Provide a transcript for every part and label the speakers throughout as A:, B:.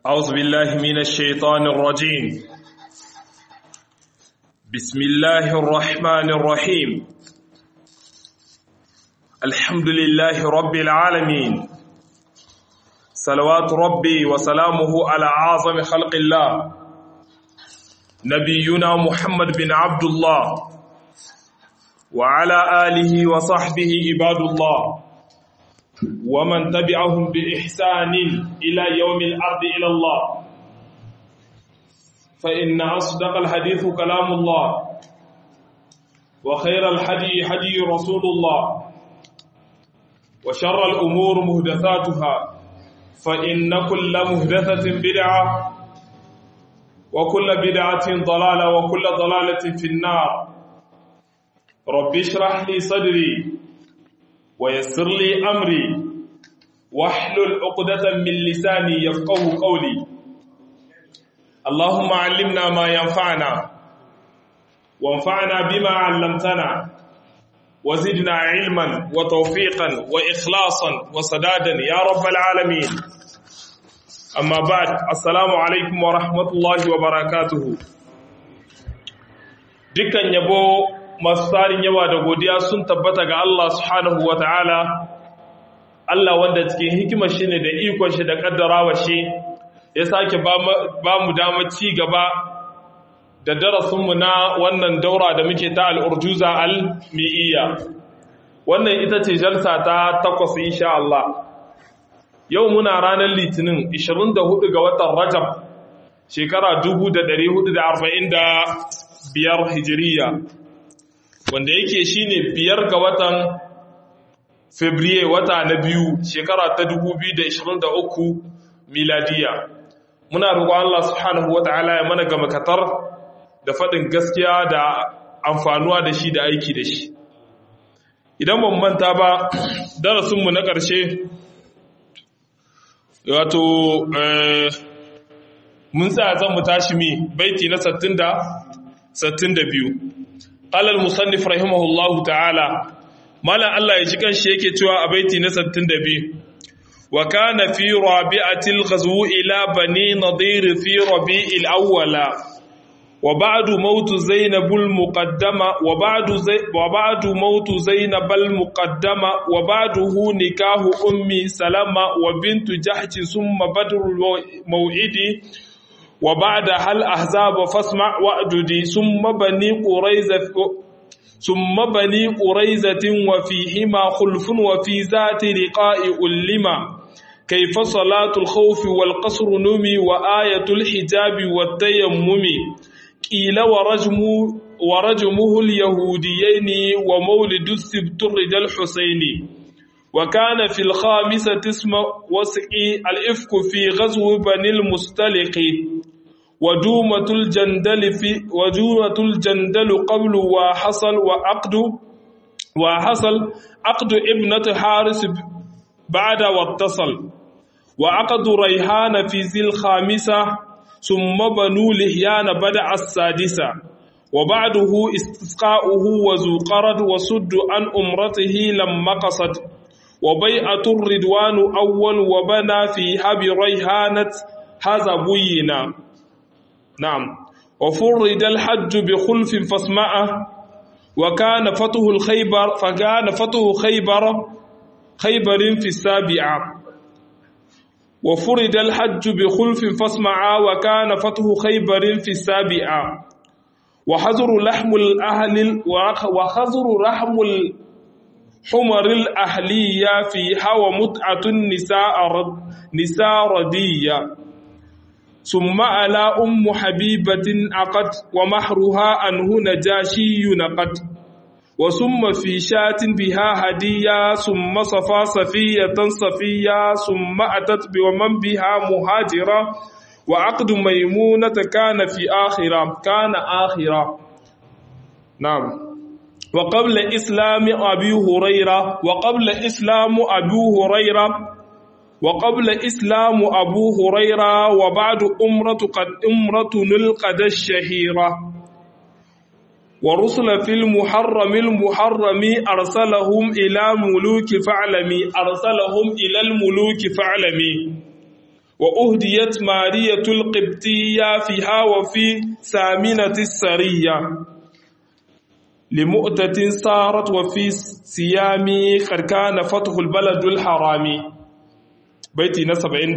A: أعوذ بالله من الشيطان الرجيم. بسم الله الرحمن الرحيم. الحمد لله رب العالمين، صلوات ربي وسلامه على أعظم خلق الله نبينا محمد بن عبد الله وعلى آله وصحبه عباد الله ومن تبعهم بإحسان إلى يوم الأرض إلى الله. فإن أصدق الحديث كلام الله، وخير الحدي حدي رسول الله، وشر الأمور مهدثاتها، فإن كل مهدثة بدعة، وكل بدعة ضلالة، وكل ضلالة في النار. رب اشرح لي صدري ويسر لي أمري واحلل عقدة من لساني يفقهوا قولي. اللهم علمنا ما ينفعنا وانفعنا بما علمتنا وزدنا علما وتوفيقا وإخلاصا وسدادا يا رب العالمين. أما بعد، السلام عليكم ورحمة الله وبركاته. dukkan yabo masu tsarin yawa da godiya sun tabbata ga Allah subhanahu wa ta'ala, Allah wanda cikin hikimar shi ne da ikon shi da kaddarawa shi ya sake ba mu damar ci gaba da darasinmu na wannan daura da muke ta al'urjuza al-mi'iyya. Wannan ita ce jalsa ta 8 insha Allah. Yau muna ranar Litinin 24 ga watan Rajab shekara 1445 Hijiriya, wanda yake shine 5 ga watan Fabrairu wata na biyu shekara ta 2023 miladiya. Muna roƙon Allah subhanahu wata'ala ya mana gama katar da faɗin gaskiya da amfanuwa da shi da aiki da shi. Idan ban manta ba, darasinmu na ƙarshe wato mun tsaya zan mu tashi baiti na 62. قال المصنف رحمه الله تعالى مالا الله يجي kanshi yake cewa a baiti na 62 wa kana fi rabi'atil ghazw ila bani nadir fi rabi'il awwala wa ba'du maut zainabul muqaddama wa ba'du maut zainabal muqaddama wa ba'duhu nikahu ummi salama wa bintu jahsh summa badrul maw'idi وبعد هل أحزاب فاسمع وأددي ثم بني قريزة وفيهما خلف وفي ذات لقاء ألما كيف صلاة الخوف والقصر نمي وآية الحجاب والتيمم قيل ورجمه اليهوديين ومولد السبت الرجال الحسين وكان في الخامسة اسم وسعي الإفك في غزو بني المستلق ودومة الجندل قبل وحصل عقد ابنة حارس بعد واتصل وعقد ريحان في ذي الخامسة ثم بنو لهيان بدع السادسة وبعده استسقاؤه وذو قرد وسد عن أمرته لما قصد وبيعة الردوان أول وبنى فيها بريحانة هذا بينا. نعم. وفرد الحج بخلف فاسمعه وكان فتح خيبر في السابعة وفرد الحج بخلف فاسمعه وكان فتح خيبر في السابعة وحظر لحم حمر الأهلية فيها ومتعة النساء ردية ثم على حبيبة عقد ومحرها أنه نجاشي نقد وثم في شاة بها هدية ثم صفا صفية ثم أتت بومن بها مهاجرة وعقد ميمونة كان آخرة. نعم. وقبل إسلام أبي هريرة وبعد أمرة القد الشهيرة ورسل في المحرم أرسلهم إلى الملوك فاعلمي wa uhdiyat mariyatul qibtiyya fiha wa fi saminati sariya limu'tatin sarat wa fi siyami karkana fathul baladul harami. Baiti na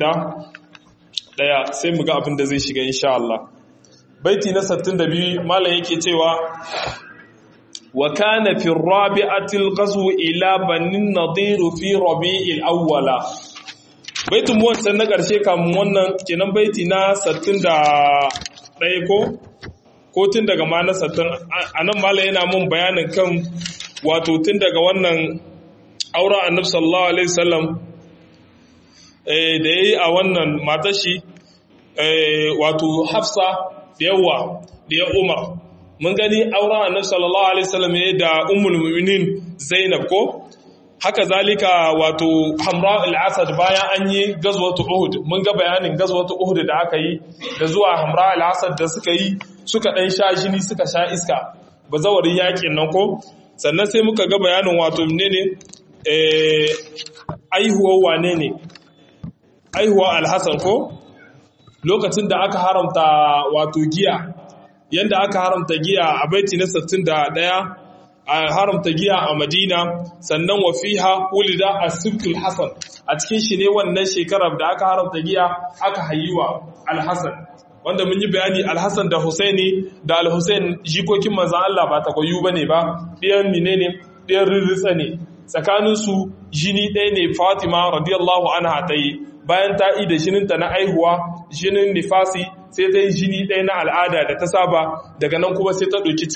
A: 71 sai mu ga abin da zai shiga insha Allah. Baiti na 62 malam yake cewa wa kana fi rabi'atil ghazw ila banin nadir fi rabi'il awwala. Baitin wancan na ƙarshe kamun wannan kenan baiti na 61 ko tun daga ma na 60 anan malam yana mun bayanin kan wato tun daga wannan auren Annabi sallallahu alaihi wasallam da yayi a wannan matashi wato Hafsa da yawa da ya Umar. Mun gani auren Annabi sallallahu alaihi wasallam da Ummul Mu'minin Zainab ko haka zalika wato Hamra al-Asad bayan an yi gazwatu Uhud. Mun ga bayanin gazwatu Uhud da aka yi da zuwa Hamra al-Asad da suka yi suka dan sha jini suka sha iska bazawarin yakin nan ko sannan sai muka ga bayanin wato menene aihuwa wane ne aihuwa al-Hasan ko lokacin da aka haramta wato giya yanda aka haramta giya a baiti na 61 a haramta giya a Madina sannan wa fiha ulida as-sibtul hasan a cikin shi ne wannan shekarar da aka haramta giya aka hayiwa al-Hasan wanda mun yi bayani al-Hasan da Husaini da al-Husain jikokin manzon Allah ba takwayu bane ba ɗiyan menene ɗiyan rirritsa ne tsakanin su jini ɗaya ne Fatima radiyallahu anha ta yi bayan ta yi da jininta na aihuwa jinin nifasi sai ta yi jini ɗaya na al'ada da ta saba daga nan kuma sai ta ɗauki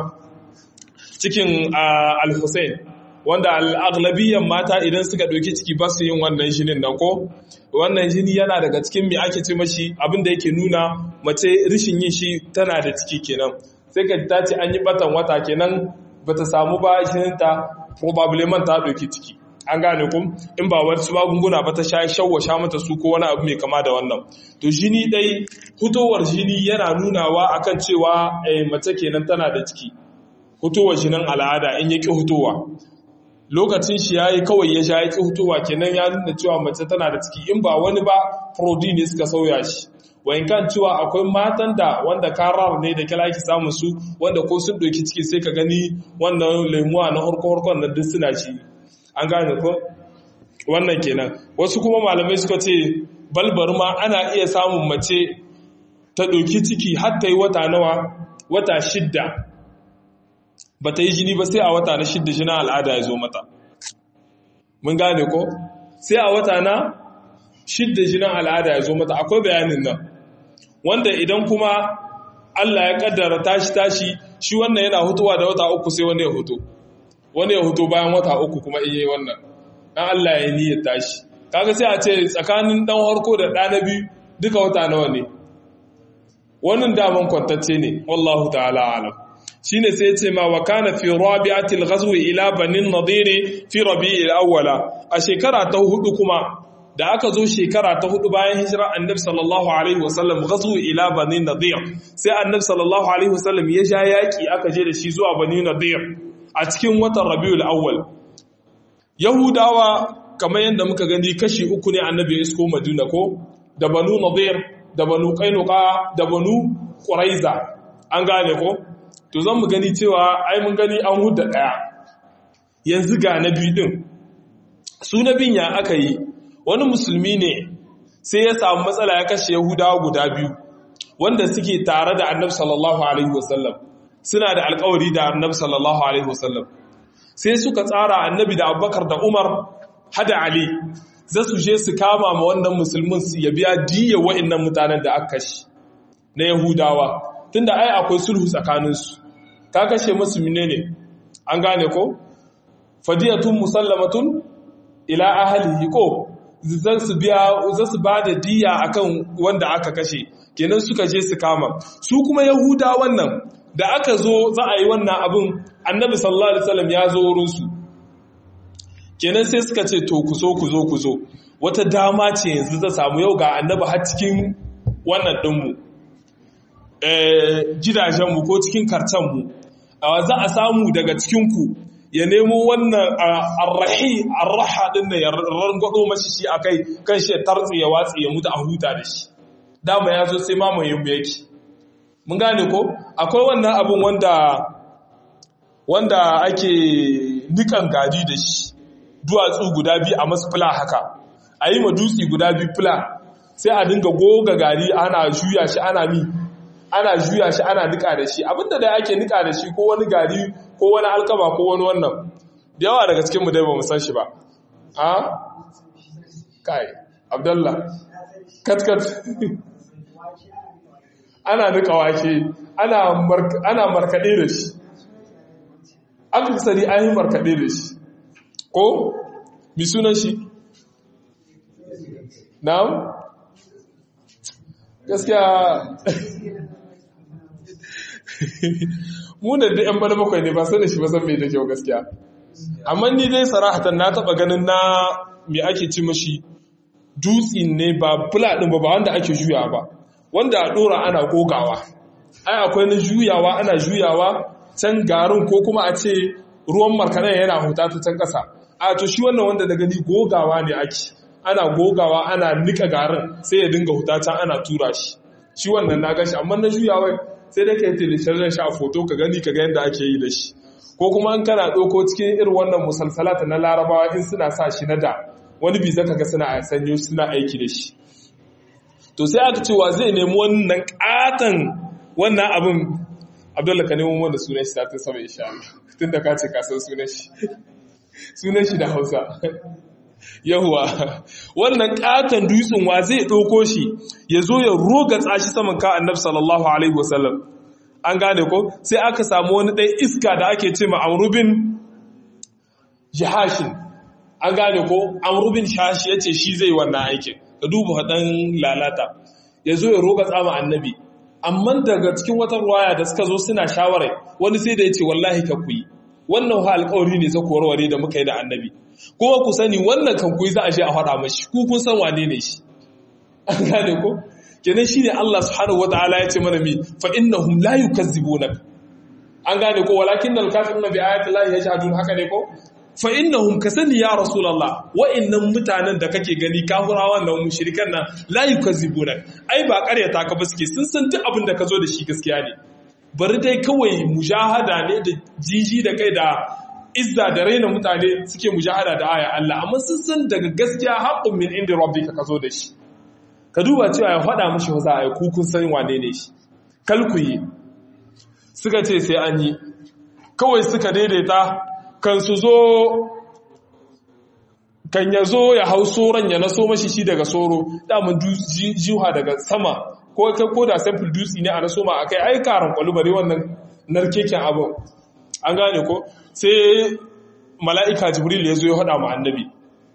A: cikin al-Hussein wanda al'aglabiyyar mata idan suka ɗauki ciki ba su yin wannan jinin nan ko wannan jini yana daga cikin mai ake ce mashi abinda yake nuna mace rishin yin shi tana da ciki kenan sai ka ta ce an yi batan wata kenan ba ta samu ba jininta probably man ta ɗauki ciki an gane ku in ba wasu magunguna ba ta shawwasha mata su ko wani abu mai kama da wannan to jini dai hutowar jini yana nunawa akan cewa mace kenan tana da ciki hutowar jinin al'ada in yaki hutowa lokacin shi yayi kawai ya sha yaki hutowa kenan ya nuna cewa mace tana da ciki in ba wani ba protein ne suka sauya shi wayin kan cewa akwai matan da wanda karar ne da kila ki samu su wanda ko sun doki ciki sai ka gani wannan lemuwa na horko-horkon na duk suna ci an gane ko wannan kenan wasu kuma malamai suka ce balbar ma ana iya samun mace ta ɗauki ciki har ta yi wata nawa wata 6 ba ta yi jini ba sai a wata na 6 jinin al'ada ya zo mata mun gane ko sai a wata na 6 jinin al'ada ya zo mata akwai bayanin nan wanda idan kuma Allah ya kaddara tashi shi wannan yana hutuwa da wata 3 sai wanda ya hutu wani ya hutu bayan wata 3 kuma iya wannan dan Allah ya niyyar tashi kaga sai a ce tsakanin dan harko da ɗa na biyu duka wata nawa ne wannan daman kwantacce ne wallahu ta'ala alam shine sai ya ce ma wa kana fi rabi'atil ghazwi ila banin nadir fi rabi'il awwala a shekara ta 4 kuma da aka zo shekara ta 4 bayan hijira annabi sallallahu alaihi wasallam ghazwi ila banin nadir sai annabi sallallahu alaihi wasallam ya ja yaki aka je da shi zuwa banin nadir a cikin watan Rabiul Awwal Yahudawa kamar yadda muka gani kashi 3 ne annabi ya isko Madina ko da Banu Nadir da Banu Qainuqa da Banu Quraiza an gane ko to zan mu gani cewa ai mun gani an hudda daya yanzu ga nabi din su nabin ya aka yi wani musulmi ne sai ya samu matsala ya kashe Yahudawa guda 2 wanda suke tare da annabi sallallahu alaihi wasallam suna da alkawari da annabi sallallahu alaihi wasallam sai suka tsara annabi da abubakar da umar hada ali za su je su kama ma wannan musulmin su ya biya diya wa'annan mutanen da aka kashe na yahudawa tunda ai akwai sulhu tsakaninsu ka kashe musu menene an gane ko fadiyatun musallamatun ila ahlihi ko za su ba da diya akan wanda aka kashe kenan suka je su kama su kuma yahuda wannan da aka zo za a yi wannan abin annabi sallallahu alaihi wasallam ya zo wurinsu kenan sai suka ce to ku zo wata dama ce yanzu ta samu yau ga annabi har cikin wannan dinmu gidajenmu ko cikin karcenmu za a samu daga cikinku ya nemo wannan arraha din nan ya rangwado mashi shi akai kan shi ya tartsi ya watsi ya mutu a huta da shi dama ya zo sai mamayin mu yake mun gane ko akwai wannan abun wanda ake nikan gari da shi duwatsu guda biyu a masu fula haka a yi ma dutse guda biyu fula sai a dinga goga gari ana juya shi ana juya shi ana nika da shi abinda da ake nika da shi ko wani gari ko wani alkama ko wani wannan da yawa daga cikinmu dai ba mu san shi ba a kai abdallah katkat ana nika wake ana markaɗe da shi aka sani an yi markaɗe da shi ko mi sunan shi na'am gaskiya mu da yan bana bakwai ne ba sani shi ba san me da kyau gaskiya amma ni dai sarahatan na taba ganin na me ake ci mashi dutsi ne ba fula din ba wanda ake juyawa ba wanda a dora ana gogawa ai akwai na juyawa ana juyawa can garin ko kuma a ce ruwan markaɗen yana huta ta can ƙasa a to shi wannan wanda da gani gogawa ne ake ana gogawa ana nika garin sai ya dinga huta can ana tura shi wannan na gashi amma na juyawa sai da ka yi tilishirin shi a foto ka gani ka ga yadda ake yi da shi ko kuma an kana ɗauko cikin irin wannan musalsalata na larabawa in suna sa shi na da wani bi zaka ga suna sanyo suna aiki da shi to sai aka cewa zai nemi wannan ƙatan wannan abin abdullahi ka nemo wanda sunan shi ta sama insha Allah tun da ka ce ka san sunan shi da Hausa yahuwa wannan katon dutsen wa zai ɗauko shi ya zo ya roga tsashi saman ka annabi sallallahu alaihi wasallam an gane ko sai aka samu wani ɗan iska da ake ce ma amrubin jahashin an gane ko amrubin shashi ya ce shi zai wannan aikin ka duba haɗan lalata ya zo ya roga tsama annabi amma daga cikin wata ruwaya da suka zo suna shawarai wani sai da ya ce wallahi ka kuyi wannan ha alƙawari ne zai warware da muka yi da annabi kuma ku sani wannan kan kuyi za a je a faɗa mashi ku kun san wane ne shi an gane ko kenan shine Allah subhanahu wataala ya ce mana mi fa innahum la yukazzibunak an gane ko walakin al-kafiruna bi ayati llahi yajhadun haka ne ko fa innahum kasani ya rasulullah wa innam mutanen da kake gani kafirawan nan mushrikan nan la yukazzibunak ai ba ƙaryata ka ba suke sun san duk abin da ka zo da shi gaskiya ne bari dai kawai mujahada ne da jiji da kai da izza da raina mutane suke mujahada da aya Allah amma sun san daga gaskiya haqqun min inda rabbika ka zo da shi ka duba cewa ya faɗa mishi za a yi kun san wane ne shi kalkuyi suka ce sai an yi kawai suka daidaita kan su zo kan ya zo ya hau soron ya naso mashi shi daga soro damun jiha daga sama ko da sample dutse ne a naso ma akai ai karan kwalubare wannan narkeken abin an gane ko sai mala'ika jibril ya zo ya haɗa mu annabi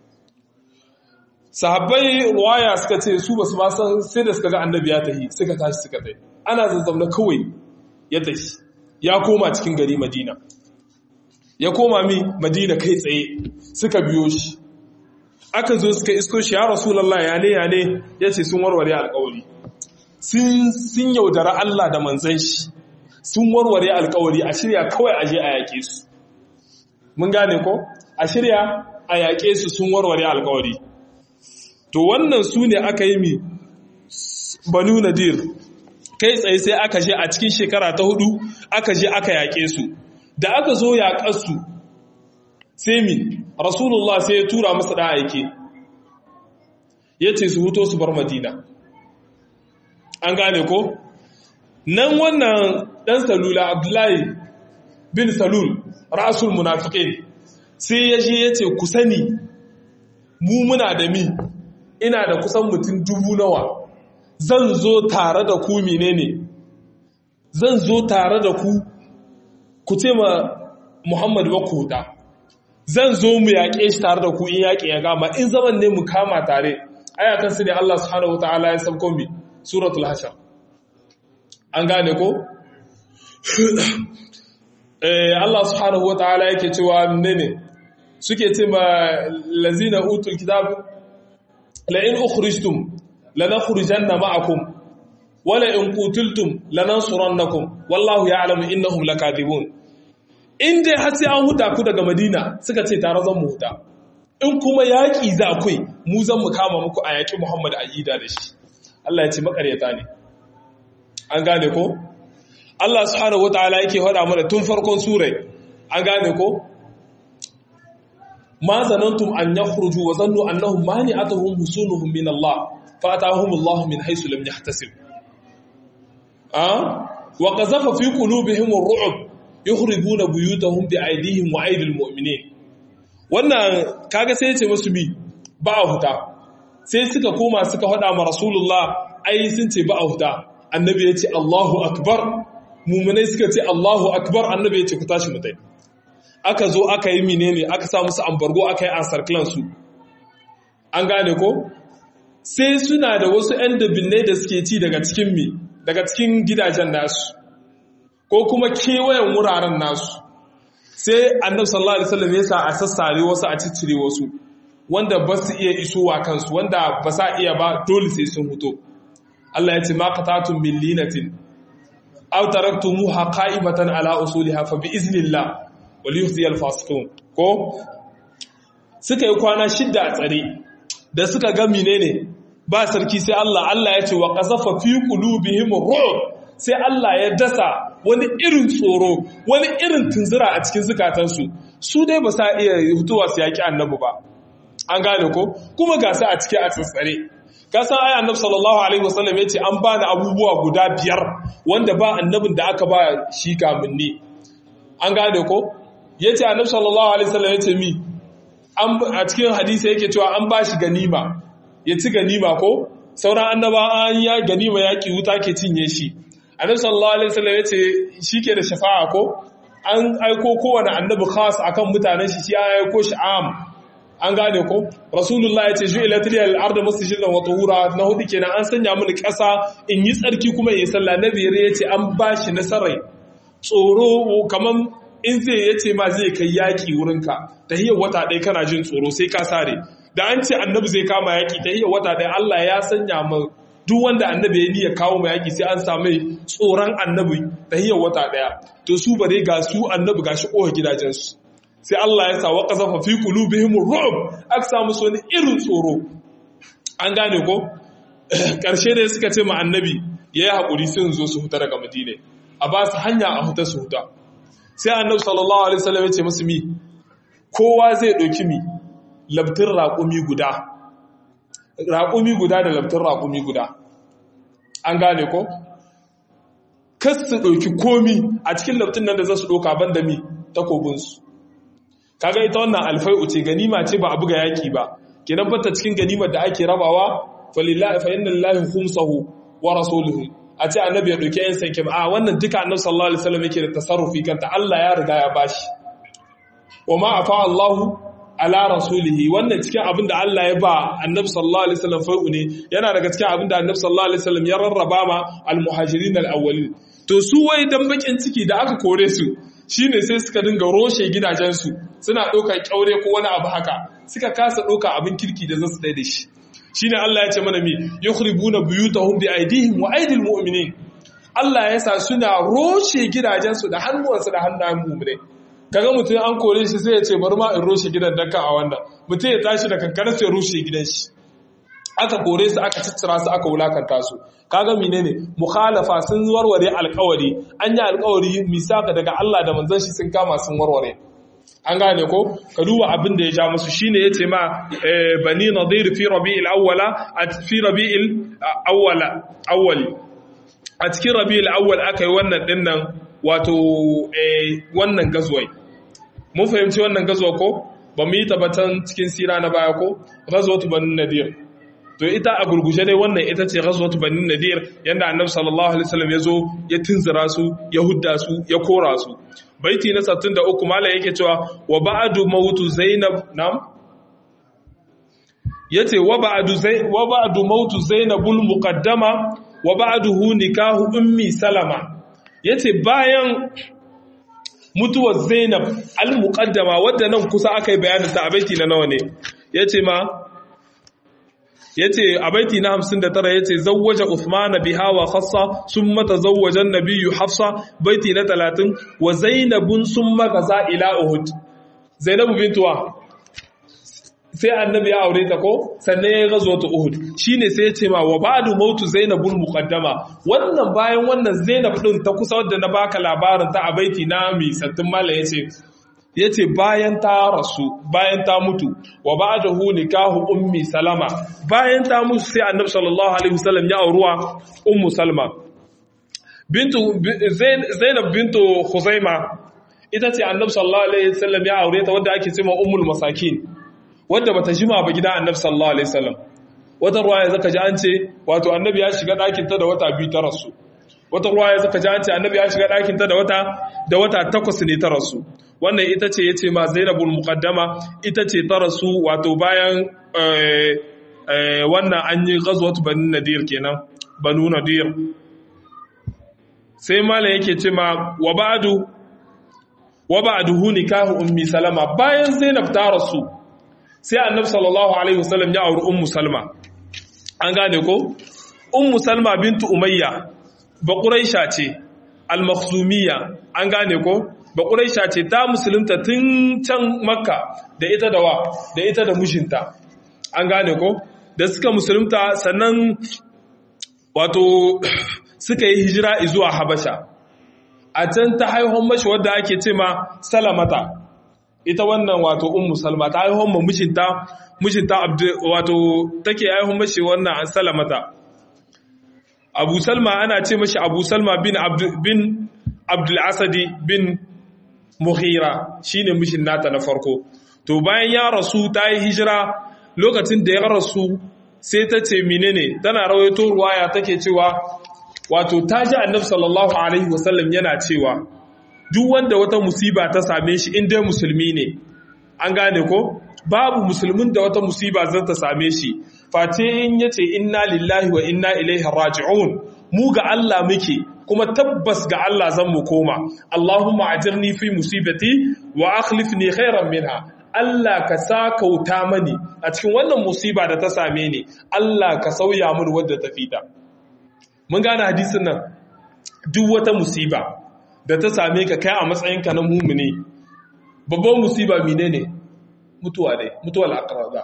A: sahabbai ruwaya suka ce su basu ba san sai da suka ga annabi ya tahi suka tashi suka tafi ana zazzamna kawai ya tashi ya koma cikin gari madina ya koma madina kai tsaye suka biyo shi aka zo suka isko shi ya rasulullah ya ne yace sun warware alƙawari sun yaudara Allah da manzon shi sun warware alƙawari a shirya kawai a je a yaƙe su mun gane ko a shirya a yaƙe su sun warware alƙawari to wannan su ne aka yi banu nadir kai tsaye sai aka je a cikin shekara ta 4 aka je aka yaƙe su da aka zo yaƙarsu sai rasulullah sai ya tura masa da aike ya ce su huto su bar madina an gane ko nan wannan ɗan salula abdullahi bin salul rasul munafiqin sai ya je ya ce ku sani mu muna da ina da kusan mutum 1000 nawa zan zo tare da ku menene zan zo tare da ku ce ma Muhammad ba ku da zan zo mu yaƙe shi tare da ku in yaƙe ya gama in zaman ne mu kama tare ayatan su ne Allah subhanahu wataala ya sabko mi suratul hashar an gane ko Allah subhanahu wataala yake cewa menene suke ce ma lazina utul kitab لئن أخرجتم لنخرجن معكم ولئن قتلتم لننصرنكم والله يعلم إنهم لكاذبون in dai har sai an huda ku daga Madina suka ce tare zan mu huta in kuma yaƙi za kai mu zan mu kama muku a yaƙi Muhammad ayyida da shi Allah ya ce makaryata ne an gane ko Allah subhanahu wataala yake faɗa mana tun farkon surai an gane ko ma zanantum an yakhruju wa zannu annahum mani'atuhum husunuhum min Allah fa atahum Allah min haythu lam yahtasib wa qazafa fi qulubihim ar-ru'b yukhribuna buyutahum bi aydihim wa aydil mu'minin wannan kaga sai yace musu bi ba a huta sai suka koma suka faɗa ma rasulullah ai sun ce ba a huta annabi yace Allahu akbar mu'minai suka ce Allahu akbar annabi yace ku tashi mutai aka zo aka yi menene aka sa musu ambargo aka yi ansar clan su an gane ko sai suna da wasu ƴan dabinnai da suke ci daga cikin gidajen nasu ko kuma kewayen wuraren nasu sai annabi sallallahu alaihi wasallam ya sa a sassare wasu a ciccire wasu wanda ba su iya isowa kansu wanda ba sa iya ba dole sai sun huto Allah ya ce ma qatatum min linatin aw taraktumuha qa'imatan ala usuliha fa bi iznillah wal yukhzi al fasiqun ko suka yi kwana 6 a tsare da suka ga menene ba sarki sai Allah ya ce wa qazafa fi qulubihim ru'b sai Allah ya dasa wani irin tsoro wani irin tunzura a cikin zukatansu su dai ba sa iya hutuwa su yaki annabi ba an gane ko kuma ga su a cike a tsatsare ka san ayi annabi sallallahu alaihi wasallam yace an bani abubuwa guda 5 wanda ba annabin da aka ba shi kamin ni an gane ko yace annabi sallallahu alaihi wasallam yace mi a cikin hadisi yake cewa an ba shi ganima ya ci ganima ko sauran annaba an ya ganima yaki wuta ke cinye shi annabi sallallahu alaihi wasallam yace shike da shafa'a ko an aiko kowane annabi khas akan mutanen shi ya aiko shi am an gane ko rasulullah yace ju'ilat lil ardu masjidan wa tuhura na hudu kenan an sanya mini ƙasa in yi tsarki kuma in yi sallah nabi yace an bashi nasarai tsoro kaman in zai yace ma zai kai yaki wurinka tahiyar wata ɗaya kana jin tsoro sai ka sare da an ce annabi zai kama yaki tahiyar wata ɗaya Allah ya sanya mu duk wanda annabi ya niyya kawo mai yaki sai an same tsoron annabi tahiyar wata ɗaya to su bare ga su annabi gashi kowa gidajensu sai Allah ya sa wa qazafa fi qulubihim ar-ru'b aka samu su wani irin tsoro an gane ko karshe ne suka ce ma annabi yayi hakuri sun zo su huta daga Madina a ba su hanya a huta su huta sai annabi sallallahu alaihi wasallam ya ce musu mi kowa zai dauki mi labtin raƙumi guda da labtin raƙumi guda an gane ko kas su dauki komi a cikin labtin nan da za su dauka banda mi takobinsu kaga ita wannan alfai'u ce ganima ce ba a buga yaki ba kenan bata cikin ganimar da ake rabawa fa inna lillahi khumsahu wa rasuluhu a ce annabi ya dauke yan sanke a wannan duka annabi sallallahu alaihi wasallam yake da tasarrufi kanta Allah ya riga ya bashi wa ma afa Allahu ala rasulihi wannan cikin abinda Allah ya ba annabi sallallahu alaihi wasallam fai'u ne yana daga cikin abinda annabi sallallahu alaihi wasallam ya rarraba ma al-muhajirin al-awwalin to su wai dan bakin ciki da aka kore su shine sai suka dinga roshe gidajensu suna ɗaukar kyaure ko wani abu haka suka kasa ɗauka abin kirki da zasu da shi shine Allah ya ce mana mi yukhribuna buyutahum bi aydihim wa aydil mu'minin Allah ya sa suna roshe gidajensu da hannuwansu da hannayen mu'minai kaga mutum an kore shi sai ya ce bari ma in roshe gidan daka a wannan mutum ya tashi da kankara sai roshe gidan shi aka kore su aka ciccira su aka wulakanta su kaga menene mukhalafa sun warware alƙawari an yi alƙawari misaka daga Allah da manzon shi sun kama sun warware an gane ko ka duba abin da ya ja musu shine yace ma bani nadir fi rabi'il awwala fi rabi'il awwali a cikin rabi'il awwal akai wannan dinnan wato wannan gazwai mun fahimci wannan gazwa ko ba mu yi tabbatan cikin sira na baya ko ghazwatu bani nadir to ita a gurguje dai wannan ita ce ghazwatu bani nadir yanda annabi sallallahu alaihi wasallam ya zo ya tunzura su ya hudda su ya kora su baiti na 63 malai yake cewa wa ba'du mautu zainab nam yace wa ba'du mautu zainabul muqaddama wa ba'duhu nikahu ummi salama yace bayan mutuwar zainab al muqaddama wadda nan kusa akai bayanin ta a baiti na nawa ne yace ma yace a baiti na 59 yace zawwaja Uthman biha wa khassa summa tazawwaja an-nabiy Hafsa, baiti na 30 wa Zainabun summa gaza ila Uhud. Zainabu bintuwa sai annabi ya aure ta ko sannan ya gazo ta Uhud, shine sai ya ce ma wa ba'du mautu Zainabul muqaddama, wannan bayan wannan Zainab din ta kusa wadda na baka labarin ta a baiti na mi sattin mala yace bayan ta rasu, bayan ta mutu, wa ba'dahu nikahu ummi Salama, bayan ta mutu sai annabi sallallahu alaihi wasallam ya auruwa ummu Salma bintu Zainab bintu Khuzaima, ita ce annabi sallallahu alaihi wasallam ya aure ta wadda ake cewa ummul masakin, wadda bata jima ba gidan annabi sallallahu alaihi wasallam. Wata ruwaya zaka ji an ce wato annabi ya shiga ɗakin ta da wata 2 ta rasu, wata ruwaya zaka ji an ce annabi ya shiga ɗakin ta da wata 8 ne ta rasu. Wannan ita ce yace ma Zainabul muqaddama, ita ce ta rasu wato bayan wannan an yi ghazwat banu nadir kenan, banu nadir. Sai malam yake ce ma wa ba'duhu nikahu ummi Salama, bayan Zainab ta rasu sai annabi sallallahu alaihi wasallam ya auri ummu Salma. An gane ko? Ummu Salma bintu Umayya ba Quraisha ce, al-Makhzumiyya, an gane ko? Ba Quraisha ce ta musulunta tun can Makka da ita da mijinta. An gane ko? Da suka musulunta sannan wato suka yi hijira zuwa Habasha. A can ta haihon mashi wadda ake ce ma Salamata. Ita wannan wato ummu Salma ta haihon ma mijinta wato take haihon mashi wannan an Salamata. Abu Salma ana ce mashi Abu Salma bin Abdul Asadi bin Mughira, shine mijin nata na farko. To bayan ya rasu ta yi hijira, lokacin da ya rasu sai ta ce menene, tana rawaito ruwaya take cewa wato ta ji annabi sallallahu alaihi wasallam yana cewa duk wanda wata musiba ta same shi in dai musulmi ne, an gane ko, babu musulmin da wata musiba zai ta same shi face in yace inna lillahi wa inna ilaihi raji'un, mu ga Allah muke kuma tabbas ga Allah zan mu koma, Allahumma ajirni fi musibati wa akhlifni khairan minha, Allah ka sakauta mani a cikin wannan musiba da ta same ni, Allah ka sauya mun wadda ta fita. Mun gane hadisin nan, duk wata musiba da ta same ka kai a matsayinka na mumini, babban musiba menene? Mutuwa dai, mutuwar aqraba.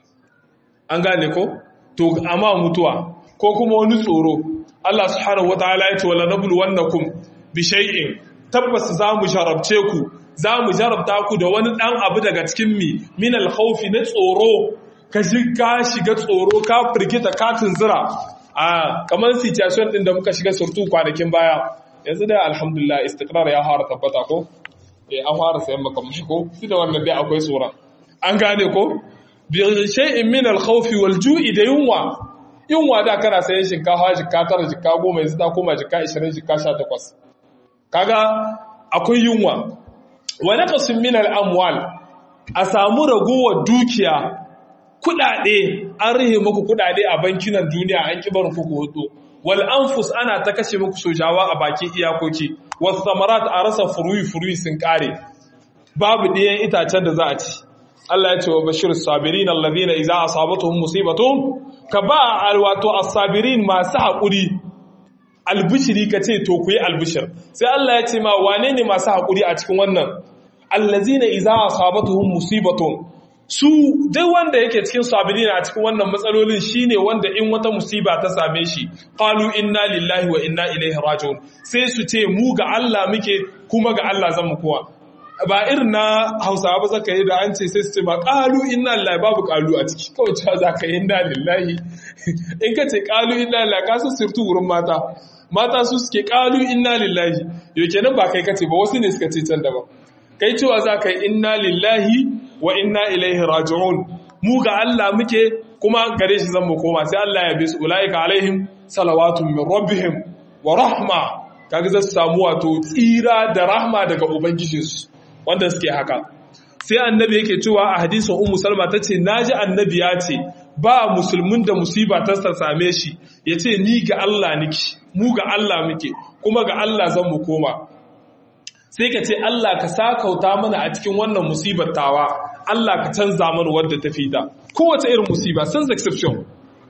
A: An gane ko? To amma mutuwa ko kuma wani tsoro, Allah subhanahu wataala ya ce wala nabluwannakum bi shay'in, tabbas za mu jarabce ku, za mu jarabta ku da wani dan abu daga cikin min al-khawfi, na tsoro, ka shiga tsoro, ka firgita, ka tunzura. Kamar situation din da muka shiga surtu kwanakin baya, yanzu dai alhamdulillah istiqrar ya fara tabbata ko an fara sayan makamashi ko da wannan dai akwai tsora, an gane ko, bi shay'in min al-khawf wal ju'i, da yunwa da kana sayan shinkafa jikka 9 jikka 10 yanzu ta koma jikka 20 jikka 18, kaga akwai yunwa. Wa naqsin min al-amwal, a samu ragowar dukiya, kudade, an rihe muku kudade a bankinan duniya, an kibarin ku hoto. Wal anfus, ana ta kashe muku sojawa a bakin iyakoki. Was samarat, a rasa furuyi sun kare, babu ɗayan itacen da za a ci. Allah ya ce wa bashir sabirin allazina idza asabatuhum musibatun, ka ba alwato as-sabirin masu haƙuri albishiri, ka ce to ku yi albishir. Sai Allah ya ce ma wane ne masu haƙuri a cikin wannan? Allazina idza asabatuhum musibatun, su dai wanda yake cikin sabirina a cikin wannan matsalolin shine wanda in wata musiba ta same shi qalu inna lillahi wa inna ilaihi raji'un, sai su ce mu ga Allah muke kuma ga Allah zan mu kowa. Ba irin na Hausawa ba zaka yi da an ce sai su ce ma qalu inna lillahi, babu qalu a ciki, kawai cewa zaka yi inna lillahi. In ka ce qalu inna lillahi, ka su sirtu wurin mata su suke qalu inna lillahi, yau kenan ba kai kace ba, wasu ne suka ce can daban. Kai cewa zaka yi inna lillahi wa inna ilaihi raji'un, mu ga Allah muke kuma gare shi zan mu koma. Sai Allah ya bi su, ulaika alaihim salawatun min rabbihim wa rahma, kaga za su samu wato tsira da rahma daga ubangijinsu wanda suke haka. Sai annabi yake cewa a hadisin ummu Salma tace naji annabi ya ce ba musulmin da musiba ta same shi yace ni ga Allah niki, mu ga Allah muke kuma ga Allah zan mu koma. Sai ka ce Allah ka sakauta mana a cikin wannan musibar tawa, Allah ka canza mana wadda ta fita. Kowace irin musiba, sans exception,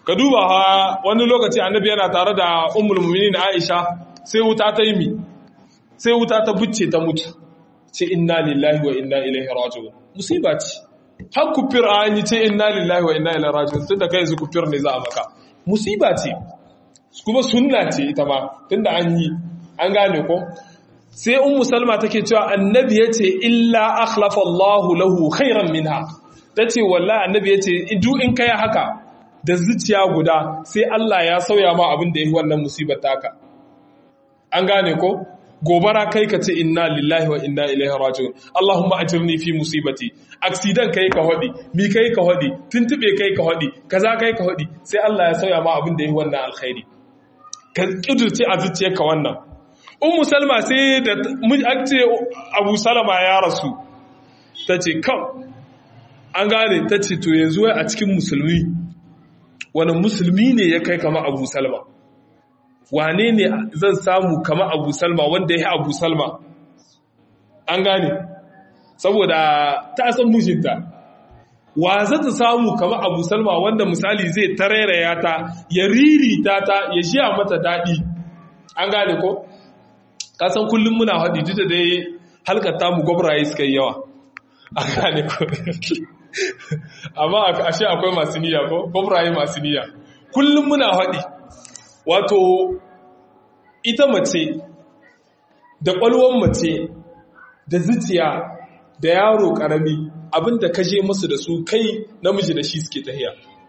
A: ka duba wani lokaci annabi yana tare da ummul mu'minin Aisha sai wuta ta yi mi sai wuta ta bucce ta mutu ce inna lillahi wa inna ilaihi raji'un musiba ce har kufir an yi ce inna lillahi wa inna ilaihi raji'un tunda kai yanzu kufir ne za a maka musiba ce kuma sunna ce ita ma tunda an yi an gane ko sai ummu salma take cewa annabi yace illa akhlafa Allahu lahu khairan minha tace wallahi annabi yace duk in kai haka da zuciya guda sai Allah ya sauya ma abin da yake wannan musibar taka an gane ko gobara kai ka ce inna lillahi wa inna ilaihi raji'un Allahumma ajirni fi musibati accident kai ka hodi mi kai ka hodi tuntube kai ka hodi kaza kai ka hodi sai Allah ya sauya ma abin da yake wannan alkhairi ka kudurce a zuciyarka wannan ummu salma sai da an ce abu salama ya rasu tace kam an gane tace to yanzu wai a cikin musulmi wani musulmi ne ya kai kama abu salma wane ne zan samu kama abu salma wanda ya abu salma an gane saboda ta san mijinta wa za ta samu kama abu salma wanda misali zai tarairaya ta ya ririta ta ya shiya mata daɗi an gane ko kasan kullum muna haɗi duk da dai halkata mu gwabraye suka yi yawa an gane ko amma ashe akwai masu niyya ko gwabraye masu niyya kullum muna haɗi wato ita mace da ƙwalwan mace da zuciya da yaro ƙarami abinda ka je musu da su kai namiji da shi suke tahiya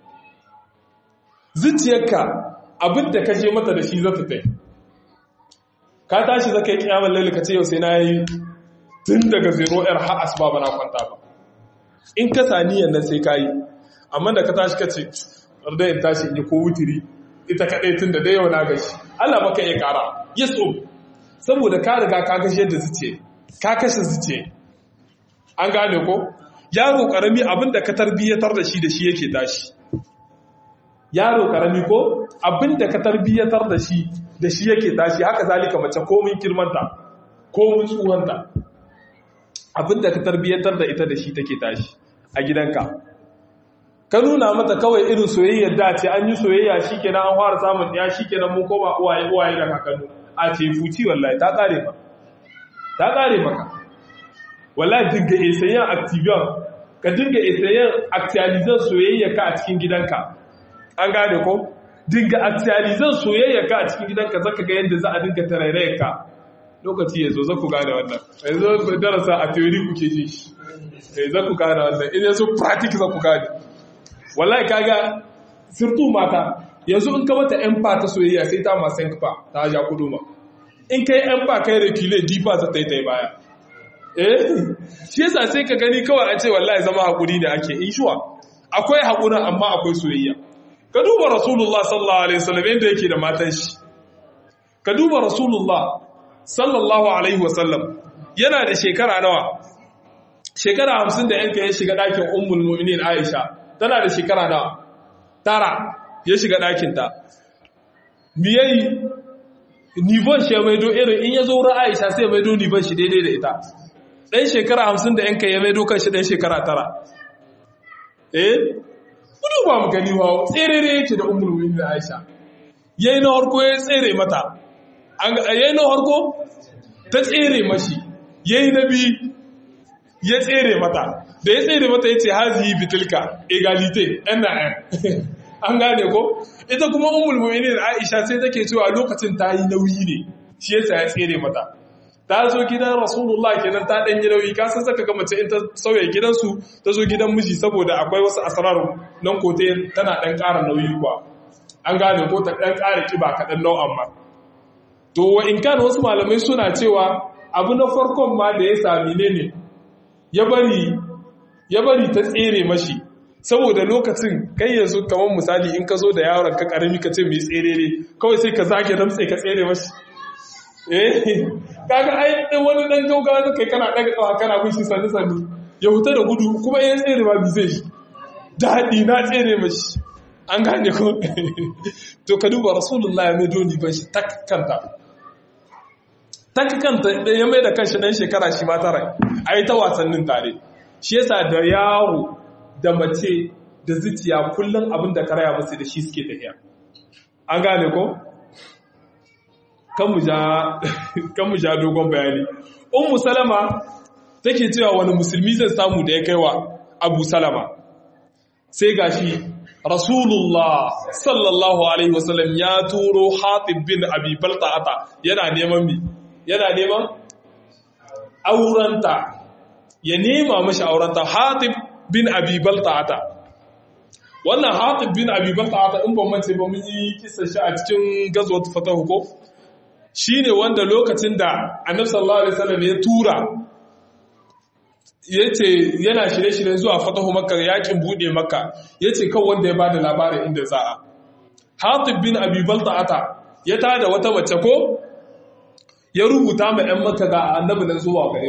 A: zuciyarka abinda ka je mata da shi zata tai ka tashi zaka yi kiyamar lalle ka ce yau sai na yi tun daga 0 har asuba ba na kwanta ba in ka saniyan nan sai ka yi amma da ka tashi ka ce da in tashi in yi ko wutiri ita kaɗai tun da yau na gashi Allah baka iya ƙara yes saboda ka riga ka gashi yadda zuciya ka kashe zuciya an gane ko yaro karami abinda ka tarbiyyatar da shi yake tashi yaro karami ko abinda ka tarbiyyatar da shi yake tashi haka zalika mace komin kirmanta komin tsuwanta abinda ka tarbiyyatar da ita da shi take tashi a gidanka ka nuna mata kawai irin soyayyar da ce an yi soyayya shikenan an fara samun ɗaya shikenan mun koma uwaye da kakannu a ce fuci wallahi ta ƙare maka wallahi dinga esayen activion ka dinga esayen actualizan soyayya ka a cikin gidanka an gane ko dinga actualizan soyayya ka a cikin gidanka zaka ga yadda za a dinga tarairayar ka lokaci yazo za ku gane wannan yanzu darasa a theory kuke ji za ku gane wannan in yanzu practice za ku gane wallahi kaga surtu mata yanzu in ka mata yan fa ta soyayya sai ta ma san fa ta ja kuduma in kai yan fa kai rekile difa za ta yi baya shi yasa sai ka gani kawai a ce wallahi zama hakuri da ake inshuwa akwai hakurin amma akwai soyayya ka duba rasulullah sallallahu alaihi wasallam yanda yake da matan shi ka duba rasulullah sallallahu alaihi wasallam yana da shekara nawa shekara 50 da yanka ya shiga dakin ummul mu'minin Aisha tana da shekara nawa 9 ya shiga dakin ta miyayi nivon shi maido irin in ya zo wurin Aisha sai maido nivon shi daidai da ita ɗan shekara 50 da yanka ya maido kan shi ɗan shekara 9 kudu ba mu gani wa tserere yake da ummul mu'minin Aisha yayi na harko ya tsere mata yayi na harko ta tsere mashi yayi na bi ya tsere mata da ya tsere mata yace hazihi bitilka egalite an gane ko ita kuma ummul mu'minin Aisha sai take cewa lokacin ta yi nauyi ne shi yasa ya tsere mata ta zo gidan Rasulullah kenan ta dan yi nauyi ka san saka ga mace in ta sauya gidansu ta zo gidan miji saboda akwai wasu asrar nan kote tana dan ƙara nauyi kuwa an gane ko ta dan ƙara kiba kaɗan nau'an ma to wa in kana wasu malamai suna cewa abu na farkon ma da ya sami ne ya bari ta tsere mashi saboda lokacin kai yanzu kamar misali in ka zo da yaron ka karami ka ce mai tsere ne kawai sai ka zage damtse ka tsere mashi kaga ai wani dan gaugawa da kai kana daga kawa kana bin shi sani sani ya huta da gudu kuma ya tsere ma bi zai daɗi na tsere mashi an gane ko to ka duba rasulullahi ya mai doni ban shi takkanta ya mai da kanshi dan shekara shi ma tara ai ta wasannin tare shi yasa da yaro da mace da zuciya kullum abin da karaya musu da shi suke tafiya. An gane ko? Kan mu ja dogon bayani. Ummu Salama take cewa wani musulmi zai samu da ya kaiwa Abu Salama. Sai gashi Rasulullah sallallahu alaihi wasallam ya turo Hatib bin Abi Balta'ata yana neman aurenta, ya nema mashi aurenta. Hatib bin Abi Balta'ata, wannan Hatib bin Abi Balta'ata in ban mance ba mun yi kisa shi a cikin gazwat Fatahu ko shine wanda lokacin da Annabi sallallahu alaihi wasallam ya tura yace yana shirye-shiryen zuwa Fatahu Makka, yakin bude Makka, yace kan wanda ya bada labarin inda za a. Hatib bin Abi Balta'ata ya tada wata mace ko ya rubuta ma ƴan Makka ga Annabi nan zuwa gare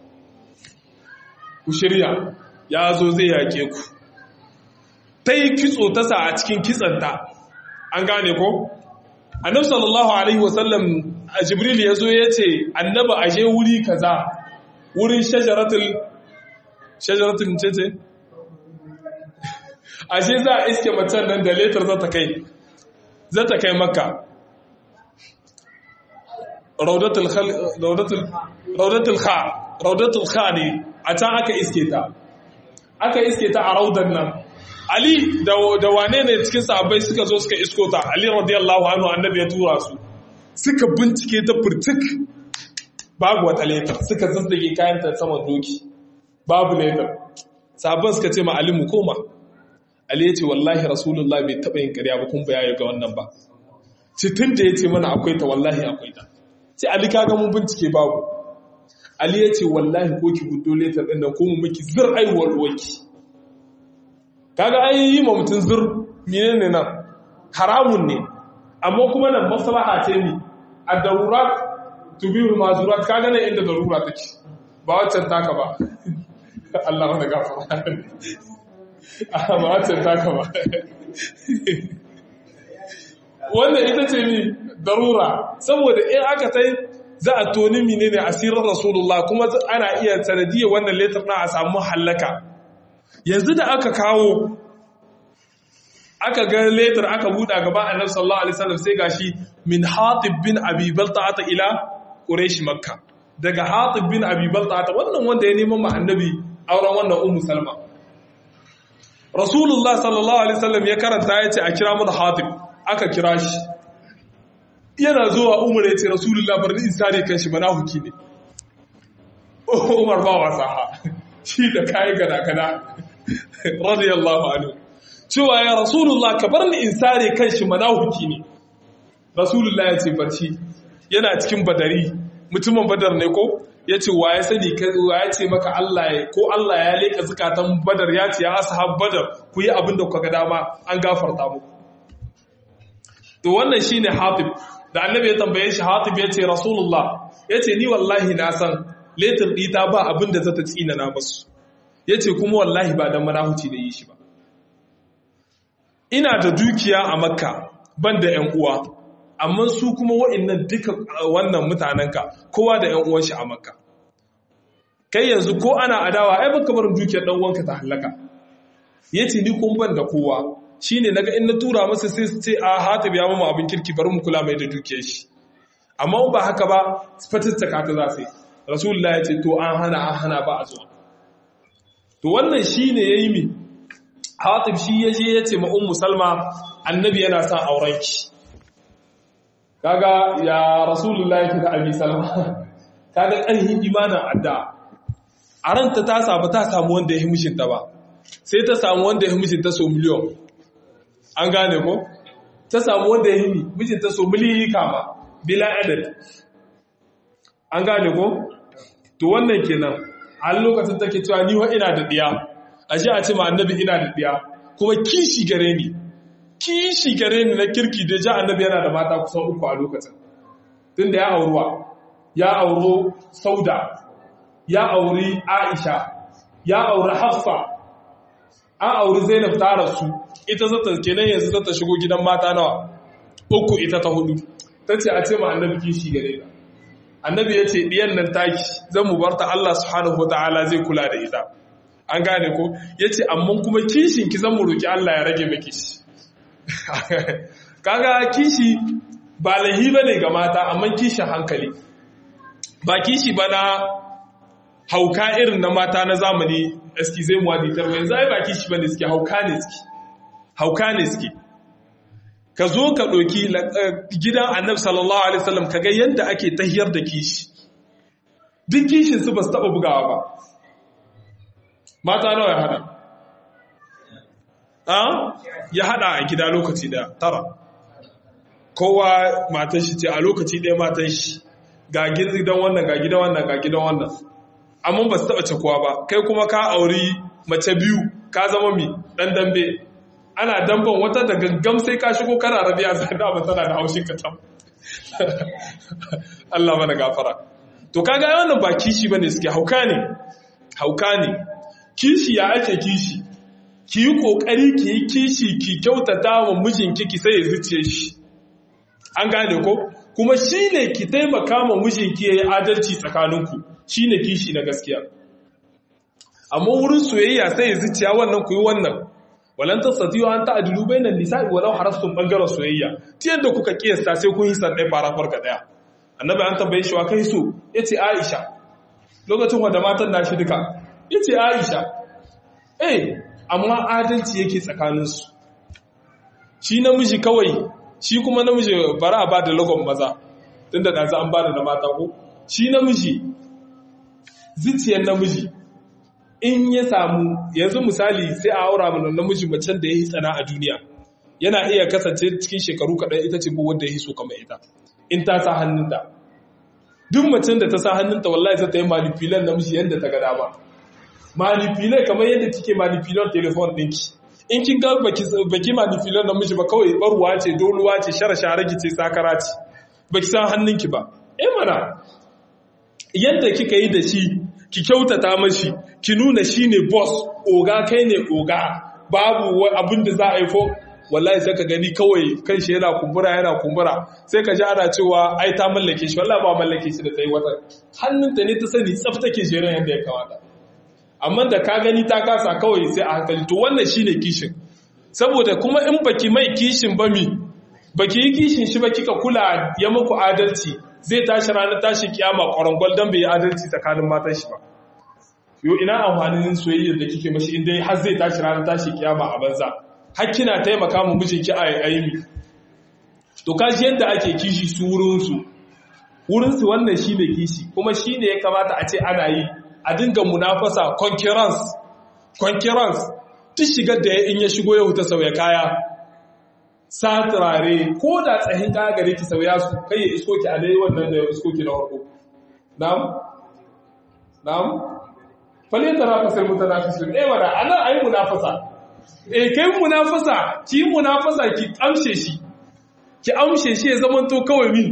A: ku shirya, ya zo zai yake ku. Ta yi kitso ta sa a cikin kitsanta, an gane ko? Annabi sallallahu alaihi wasallam a Jibril ya zo ya ce Annabi aje wuri kaza, wurin shajaratul cece? Ashe za a iske macen nan da letar za ta kai Makka. Raudatul Kha ne, a can aka iske ta. Aka iske ta a raudan nan. Ali da wane ne cikin sahabbai suka zo suka isko ta, Ali radiyallahu anhu Annabi ya tura su. Suka bincike ta furtuk, babu wata letar, suka zazzage kayanta saman doki. Babu letar. Sahabban suka ce ma Ali mu koma. Ali ya ce wallahi Rasulullah bai taɓa yin ƙarya ba kun baya ga wannan ba. Cikin da ya ce mana akwai ta wallahi akwai ta. Sai Ali kaga mun bincike babu. Ali ya ce wallahi ko ki gudo letar ɗin nan ko mu miki zir aiwuwar uwarki. Kaga ai yi ma mutum zir menene nan haramun ne, amma kuma nan maslaha ce ni a darurat tubihu mazurat. Kaga nan inda darura take ba waccan taka ba. Allah wanda gafara. Ba waccan taka ba. Wannan ita ce ni darura, saboda in aka tai za a toni menene asirin Rasulullah, kuma ana iya sanadiyar wannan letter na a samu hallaka. Yanzu da aka kawo aka ga letter aka buɗa gaba Annabi sallallahu alaihi wasallam sai gashi min Hatib bin Abi Balta'ata ila Quraysh Makka. Daga Hatib bin Abi Balta'ata, wannan wanda ya neman ma Annabi auren wannan Ummu Salma. Rasulullah sallallahu alaihi wasallam ya karanta ya ce a kira mu da Hatib, aka kira shi. Yana zuwa Umar ya ce Rasulullah bar ni in sare kanshi huki ne. Umar ba wasa shi da kai gada radiyallahu anhu cewa ya Rasulullah ka bar ni in sare kanshi huki ne. Rasulullah ya ce barci, yana cikin Badari, mutumin Badar ne ko ya ce wa ya sani wa ya ce maka Allah ya leka zakatan Badar, ya ce ya ashab Badar ku yi abin da kuka ga dama an gafarta muku. To wannan shine Hatib da Annabi ya tambaye shi. Hatib ya ce Rasulullah ya ce ni wallahi na san letter ɗita ba abin da zata tsina na basu, ya ce kuma wallahi ba dan manahuci da yi shi ba. Ina da dukiya a Makka ban da ƴan uwa, amma su kuma wa'annan duka wannan mutanenka kowa da ƴan uwan shi a Makka. Kai yanzu ko ana adawa ai baka barin dukiyar dan uwanka ta halaka. Yace ni kun ban da kowa, shine naga in na tura masa sai su ce a Hatib ya mamu abin kirki bari mu kula mai da dukiyar shi. Amma ba haka ba fatattaka ta za su yi. Rasulullah ya ce to an hana ba a zuwa. To wannan shine yayi mi Hatib shi yaje ya ce ma Ummu Salma Annabi yana son auren ki. Kaga ya Rasulullah yake da Abi Salma. Kaga ƙarfin imanin adda. A ranta ta samu wanda ya yi mishinta ba. Sai ta samu wanda ya yi mishinta so miliyon. An gane ko? Ta samu wanda ya yi mijinta so miliyi kama bila adad. An gane ko? To wannan kenan a lokacin take cewa ni wa ina da diya. Ashe a ce ma Annabi ina da diya, kuma kishi gare ni na kirki da ja Annabi yana da mata kusan 3 a lokacin. Tunda ya auro Sauda, ya auri Aisha, ya auri Hafsa, an auri Zainab ta rasu, ita zata kenan yanzu zata shigo gidan mata nawa 3, ita ta 4. Tace a ce ma Annabi kishi gare ka. Annabi ya ce diyan nan taki zan mu barta Allah subhanahu wataala zai kula da ita. an gane ko yace amma kuma kishin ki zan mu roki Allah ya rage miki shi kaga kishi ba lahi bane ga mata amma kishin hankali ba kishi ba na hauka irin na mata na zamani excuse moi ditar yanzu ai ba kishi bane suke hauka ne suke ka zo ka ɗauki gidan annabi sallallahu alaihi wasallam ka ga yadda ake tahiyar da kishi duk kishin su ba su taɓa bugawa ba mata nawa ya hada ya hada a gida lokaci da 9 kowa matan shi ce a lokaci ɗaya matan shi ga gidan wannan ga gidan wannan ga gidan wannan amma ba su taɓa cakuwa ba kai kuma ka auri mace biyu ka zama mi ɗan dambe ana damban wata da gaggam sai ka shigo kana rabiya sai da ba tana da haushin ka tam Allah mana gafara to kaga wannan ba kishi bane suke hauka ne kishi ya ake kishi ki yi kokari ki yi kishi ki kyautata wa mijinki ki sai ya zuciye shi an gane ko kuma shine ki taimaka ma mijinki yayi adalci tsakaninku shine kishi na gaskiya amma wurin soyayya sai ya zuciya wannan ku yi wannan walan tasatiyu an ta'dilu bainan nisa'i walau harastum bangaren soyayya ti yadda kuka kiyasta sai kun yi sanne fara farka daya annabi an tambaye shi wa kai so yace Aisha lokacin wanda matan nashi duka yace Aisha amma adalci yake tsakanin su shi namiji kawai shi kuma namiji bara ba da lagon maza tunda da za an bada da mata ko shi namiji zuciyar namiji in ya samu yanzu misali sai a aura mana namiji macen da ya yi tsana a duniya yana iya kasance cikin shekaru kaɗan ita ce wanda ya yi so kamar ita in ta sa hannunta duk macen da ta sa hannunta wallahi sai ta yi manipulan namiji yadda ta ga dama manipulan kamar yadda kike manipulan telefon ɗinki in kin ga baki manipulan namiji ba kawai barwa ce doluwa ce shara ce sakara ce baki san hannunki ba mana yadda kika yi da shi ki kyautata mashi ki nuna shi ne boss oga kai ne oga babu abin da za a yi wallahi sai ka gani kawai kan shi yana kumbura sai ka ji ana cewa ai ta mallake shi wallahi ba mallake shi da ta yi wata hannunta ne ta sani tsaftace shirin yadda ya kamata amma da ka gani ta kasa kawai sai a hankali to wannan shine kishin saboda kuma in baki mai kishin ba baki yi kishin shi ba kika kula ya muku adalci zai tashi ranar tashi kiyama ƙwarangwal don bai yi adalci tsakanin matan shi ba yau ina amfanin soyayyar da kike mashi inda har zai tashi ranar tashi kiyama a banza har kina taimaka mu mijinki a yi to kashi yadda ake kishi su wurinsu wannan shi ne kishi kuma shi ne ya kamata a ce ana yi a dinga munafasa concurrence duk shigar da in ya shigo ya huta sauya kaya sa turare ko da tsahin kaya gare ki sauya su kai ya isko ki a dai wannan da ya isko ki na farko na'am fale tara fasar mutanafisun wala ana ayi munafasa kai munafasa ki munafasa ki amshe shi ya zama to kawai min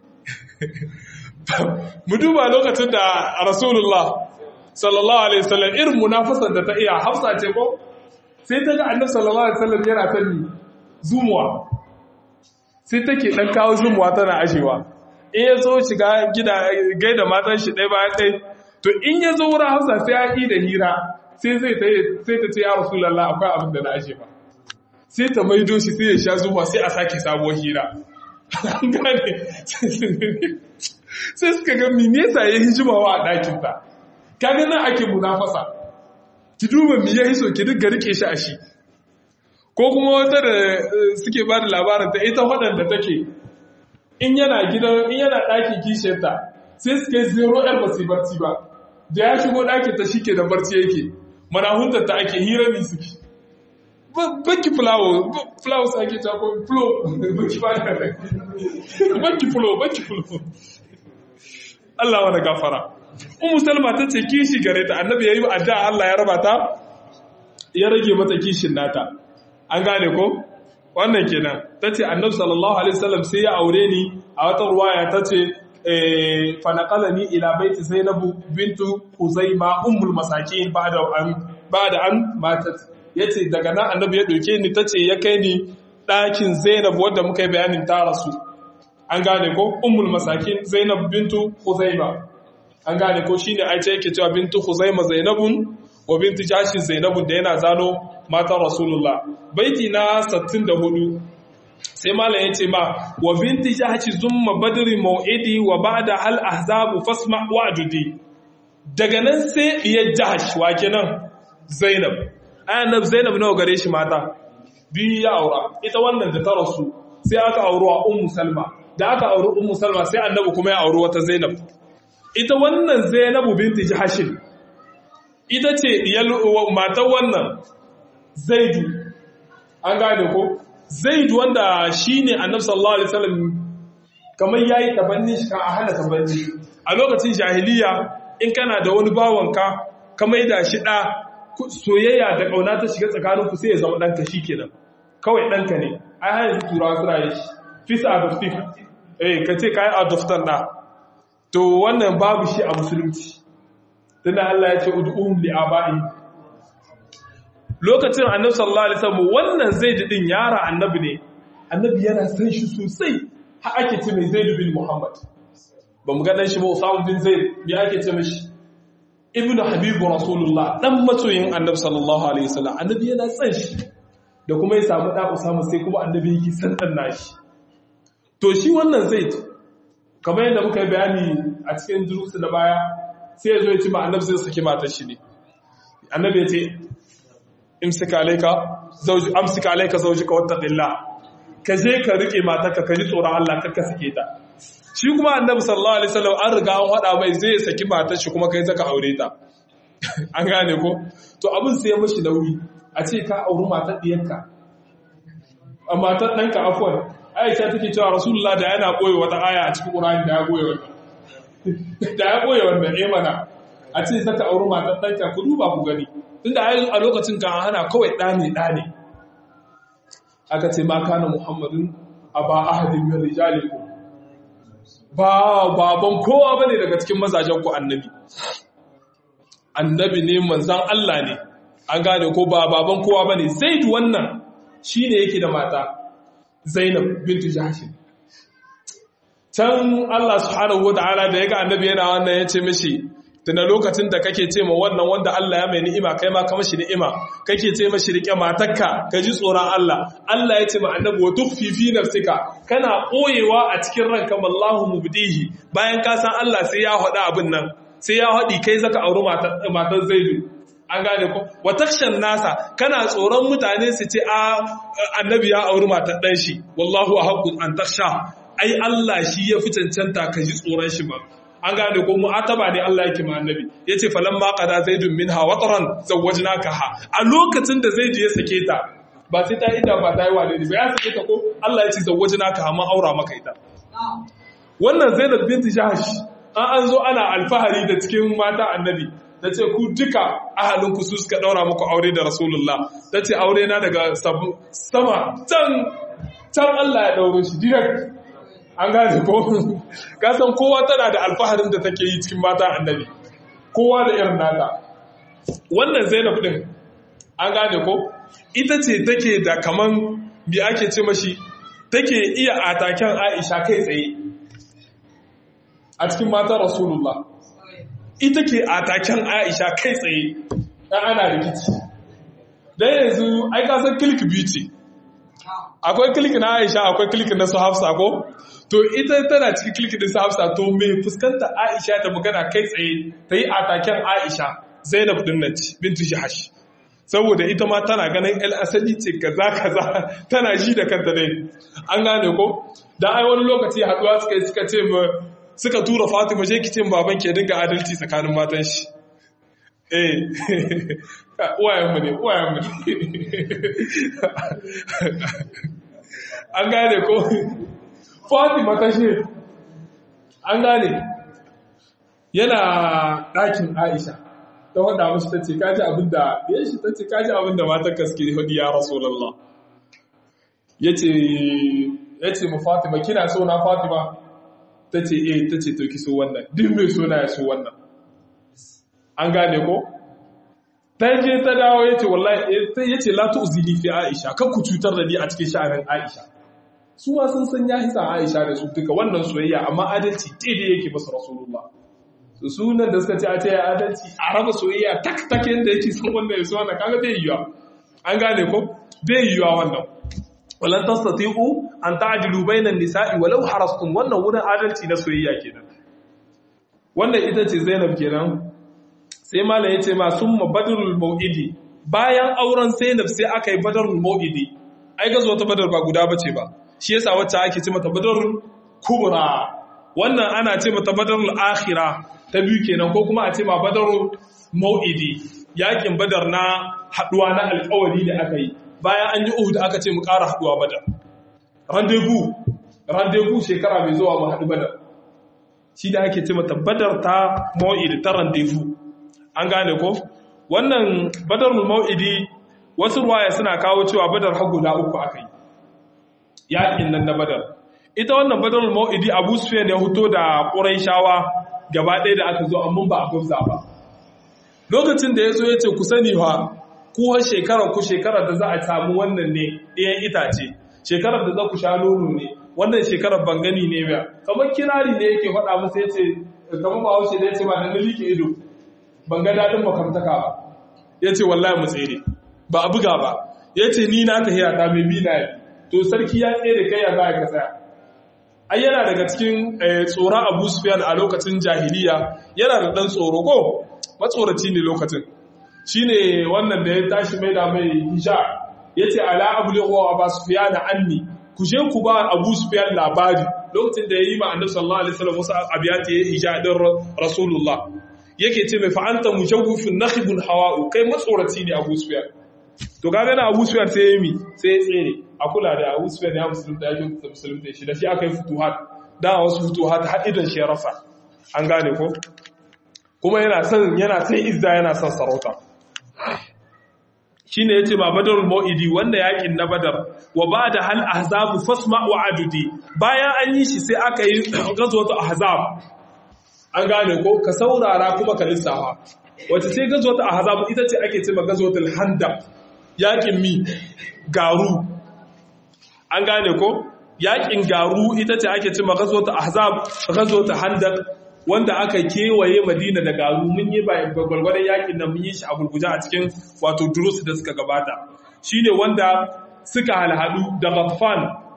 A: mu duba lokacin da Rasulullah sallallahu alaihi wasallam irin munafasar da ta iya Hafsa ce ko sai ta ga Annabi sallallahu alaihi wasallam yana sanni zumuwa sai take dan kawo zumuwa tana ashewa in ya zo shiga gida gaida matan shi ɗaya bayan ɗaya to in ya zo wurin Hafsa sai ya yi da hira sai ta ce ya Rasulullah akwai abin da na ashe ba sai ta maido shi sai ya sha zumuwa sai a sake sabuwar hira an gane sai suka ga me yasa ya hijimawa a ɗakinta kaga nan ake munafasa ki duba me ya hiso ki dinga rike shi a shi ko kuma wata da suke ba da labarin ta ita waɗanda take in yana ɗakin kishiyarta sai suke zero yar ba su barci ba da ya shigo ɗakin ta shike da barci yake manahuntar ta ake hira ne suke baki fulawo su ake cako flo baki flo Allah wani gafara Ummu Salma ta ce kishi gare ta annabi yayi addu'a Allah ya raba ta ya rage mata kishin nata an gane ko wannan kenan tace annabi sallallahu alaihi wasallam sai ya aure ni a wata ruwaya tace fa naqalani ila baiti Zainab bintu Khuzaima ummul masakin ba'da an matat yace daga nan annabi ya doke ni tace ya kai ni ɗakin Zainab wanda muka yi bayanin ta rasu an gane ko ummul masakin Zainab bintu Khuzaima an gane ko shine Aisha yake cewa bintu Khuzaima Zainabun wa binti Jahsh Zainabu da yana zano matan Rasulullah. Baiti na 64 sai malam yace ma wa binti Jahsh zumma badri mau'idi wa ba'da hal ahzabu fasma wa'dudi. Daga nan sai diyar Jahsh wa kenan Zainab. Ayyana Zainab nawa gare shi mata? Biyu ya aura. Ita wannan da ta rasu sai aka auri wa Ummu Salma. Da aka auri Ummu Salma sai Annabi kuma ya auri wata Zainab. Ita wannan Zainabu binti Jahsh ita ce matan wannan Zaidu. An gane ko? Zaidu wanda shine Annabi sallallahu alaihi wasallam kamar yayi tabanni shi kan a hana tabanni. A lokacin jahiliya in kana da wani bawanka kamar da shi da soyayya da kauna ta shiga tsakaninku sai ya zama danka shikenan. Kawai danka ne. Ai har yanzu turawa suna yi shi. Fis adoptive. Kace kai adoptan da. To wannan babu shi a musulunci. Tunda Allah ya ce ud'uhum li aba'i. Lokacin Annabi sallallahu alaihi wasallam wannan Zaid din yara Annabi ne. Annabi yana san shi sosai. Har ake ce mai Zaid bin Muhammad. Ba mu ga dan shi ba Usama bin Zaid, me ake ce mishi? Ibn Habibu Rasulullah, dan masoyin Annabi sallallahu alaihi wasallam. Annabi yana san shi. Da kuma ya samu da Usama sai kuma Annabi yake san dan nashi. To shi wannan Zaid kamar yadda muka yi bayani a cikin durusu da baya sai ya zo ya ci ma Annabi zai saki matar shi ne. Annabi ya ce amsika alayka zawjika wattaqillah, ka je ka rike matarka ka ji tsoron Allah kar ka sake ta. Shi kuma Annabi sallallahu alaihi wasallam an riga an hada mai zai saki matar shi kuma kai zaka aure ta. An gane ko? To abin sai ya mishi nauyi a ce ka auri matar diyarka. A matar danka afwan. Aisha take cewa Rasulullah da yana koyi wata aya a cikin Qur'ani da ya goye wannan. Da ya goye wannan mana. A ce saka auri matar danka ku duba ku gani. Tunda a lokacin kan hana kawai ɗane. Aka ce ma kana Muhammadun aba ahadin min rijalikum. Baban kowa bane daga cikin mazajen ku annabi. Annabi ne manzon Allah ne. An gane ko ba baban kowa bane. Zaid wannan shine yake da mata Zainab bintu Jahsh. Can Allah subhanahu wataala da yaga annabi yana wannan yace mishi tunda lokacin da kake ce ma wannan wanda Allah ya mai ni'ima kai ma ka mashi ni'ima kake ce mashi rike matarka ka ji tsoron Allah. Allah ya ce ma annabi wa tukhfi fi nafsika, kana koyewa a cikin ranka wallahu mubdihi, bayan ka san Allah sai ya hada abin nan sai ya hadi kai zaka auri matar Zaidu. An gane ko wa takshan nasa, kana tsoron mutane su ce annabi ya auri matar dan shi, wallahu ahqqu an taksha, ai Allah shi ya fi cancanta ka ji tsoron shi ba. An gane ko mu'ataba ne Allah yake ma annabi yace falamma qada zaidun minha wataran zawwajnakaha. A lokacin da Zaid ya sake ta ba sai ta ida ba ta yi wane ne ba ya sake ta ko Allah yace zawwajnakaha ma aura maka ita. Wannan Zainab binti Jahsh an zo ana alfahari da cikin mata annabi tace ku duka ahalinku su suka daura muku aure da Rasulullah. Tace aure na daga sama can Allah ya dauro shi direct. An gane ko kasan kowa tana da alfaharin da take yi cikin mata annabi, kowa da irin nata. Wannan Zainab din an gane ko ita ce take da kaman bi ake ce mashi take iya ataken Aisha kai tsaye a cikin mata Rasulullah. Ita ke ataken Aisha kai tsaye dan ana rikici. Dan yanzu ai kasan click beauty. Akwai click na Aisha akwai click na su Hafsa ko? To ita tana cikin click din su Hafsa, to me fuskanta Aisha ta magana kai tsaye ta yi ataken Aisha Zainab din nan bintu Jahsh. Saboda ita ma tana ganin el asali ce kaza tana ji da kanta dai. An gane ko? Dan ai wani lokaci haduwa suka ce suka tura Fatima je kicin baban ke dinga adalci tsakanin matan shi. Uwayenmu ne. An gane ko? Fatima ta ce, an gane, yana ɗakin Aisha, ta wanda mashi ta ce, kaji abinda, ya shi ta ce, kaji abinda matan kaske hudu ya Rasulallah. Ya ce mu Fatima, kina so na Fatima? Ta ce, ta ce, to ki so wannan, din mai so na ya so wannan. An gane ko? Ta je ta dawo ya ce, wallahi, ya ce, la tu'zini fi Aisha, kan ku cutar da ni a cikin sha'anin Aisha. Su ma sun san ya hisa Aisha da su duka wannan soyayya, amma adalci daidai yake masa Rasulullah to sunan da suka ce a ce ya adalci a raba soyayya tak yanda yake son wanda ya so wannan kaga bai yiwa an gane ko bai yiwa wannan walan tastati'u an ta'dilu bainan nisa'i walau harastum wannan wurin adalci na soyayya kenan wannan ita ce Zainab kenan sai malam yace ma summa badrul mau'idi bayan auren Zainab sai aka yi badrul mau'idi ai gazo ta badar ba guda bace ba shi yasa wacce ake ce mata badrul kubra wannan ana ce mata badrul akhirah ta biyu kenan ko kuma a ce ma badrul mau'idi yakin badar na haduwa na alƙawari da aka yi bayan an yi Uhud aka ce mu ƙara haduwa badar rendezvous shekara mai zuwa mu haɗu badar shi da ake ce mata badar ta mau'idi ta rendezvous an gane ko wannan badarul mau'idi wasu ruwaya suna kawo cewa badar har guda uku aka yi yakin nan na badar ita wannan badarul mau'idi Abu Sufyan ya huto da Qurayshawa gaba ɗaya da aka zo amma ba a gubza ba lokacin da yazo yace ku sani fa ku shekarar da za a samu wannan ne ɗayan itace shekarar da za ku sha nono ne wannan shekarar bangani ne ba kamar kirari ne yake faɗa musu yace kamar ba haushe da yace ba da nalike ido ban ga dadin makamtaka ba yace wallahi mu tsere ba a buga ba yace ni na tahiya ta mai bina to sarki ya tsere kai ya za ka tsaya ai yana daga cikin tsoron Abu Sufyan a lokacin jahiliya yana da dan tsoro ko matsoraci ne lokacin shine wannan da ya tashi mai da mai hija yace ala ablighu Abu Sufyan anni ku je ku ba Abu Sufyan labari lokacin da yayi ma Annabi sallallahu alaihi wasallam wasu abiyati yayi hija din Rasulullah yake ce mai fa anta mujawwifun nakhibun hawa'u kai matsoraci ne Abu Sufyan to kaga na Abu Sufyan sai yayi sai ya tsere a kula da Abu Sufyan ya musulunta ya kyauta musulunta shi da shi aka yi futuhat da wasu futuhat har idan shi ya rasa an gane ko kuma yana son izza yana son sarauta shine yace ba badrul mau'idi wanda yakin na badar wa ba'da hal ahzab fasma wa adudi bayan an yi shi sai aka yi gazwatu ahzab an gane ko ka saurara kuma ka lissafa wace sai gazwatu ahzab ita ce ake cewa gazwatul handaq yakin garu an gane ko yakin garu ita ce ake cewa gazwatu ahzab gazwatu handaq wanda aka kewaye Madina da garu mun yi gwargwadon yakin nan mun yi shi a gurguje a cikin wato durus da suka gabata shine wanda suka halhadu da Ghaffan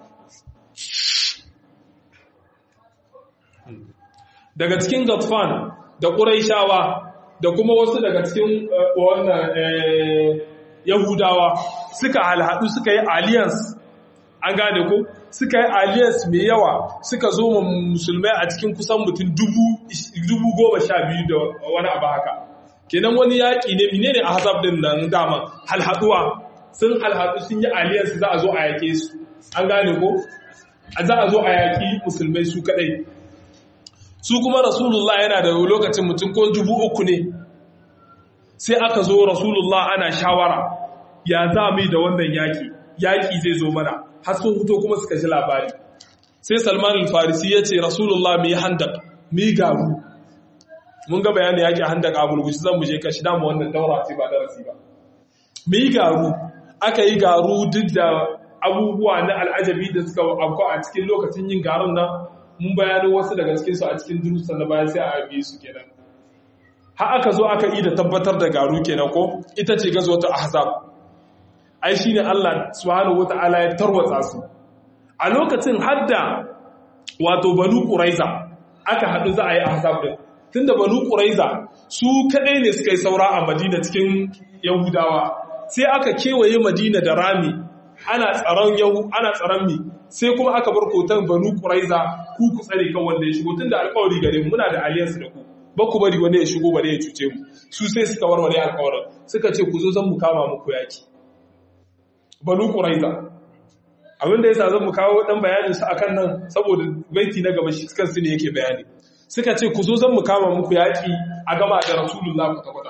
A: daga cikin Ghaffan da Quraishawa da kuma wasu daga cikin wannan Yahudawa suka halhadu suka yi alliance an gane ko suka yi alliance mai yawa suka zo ma musulmai a cikin kusan mutum 12,000 da wani abu haka kenan wani yaƙi ne menene a hasab din nan dama halhaduwa sun halhadu sun yi alliance za a zo a yaƙe su an gane ko za a zo a yaƙi musulmai su kadai su kuma rasulullah yana da lokacin mutum ko 3,000 ne sai aka zo rasulullah ana shawara ya za mu yi da wannan yaƙi zai zo mana har sun fito kuma suka ji labari sai Salman al-Farisi ya ce Rasulullah mu yi handak mu yi garu mun ga bayani yake handak a gurgushi zan mu je kashi da mu wannan daura ce ba darasi ba mu yi garu aka yi garu duk da abubuwa na al'ajabi da suka auku a cikin lokacin yin garun nan mun bayani wasu daga cikin su a cikin durusan da bayan sai a biye su kenan har aka zo aka yi da tabbatar da garu kenan ko ita ce gazwatul ahzab ai shine Allah subhanahu wataala ya tarwatsa su a lokacin hadda wato banu quraiza aka hadu za a yi ahzab din tunda banu quraiza su kadai ne suka yi saura a Madina cikin Yahudawa sai aka kewaye Madina da rami ana tsaron mi sai kuma aka bar kotan banu quraiza ku tsare kan wanda ya shigo tunda alƙawari gare mu muna da alliance da ku ba ku bari wanda ya shigo bare ya cuce mu su sai suka warware alƙawarin suka ce ku zo zan mu kama muku yaki banu quraiza abinda yasa zan mu kawo dan bayanin su akan nan saboda baiti na gaba shi kansu ne yake bayani suka ce ku zo zan mu kama muku yaki a gaba da rasulullah ku tabbata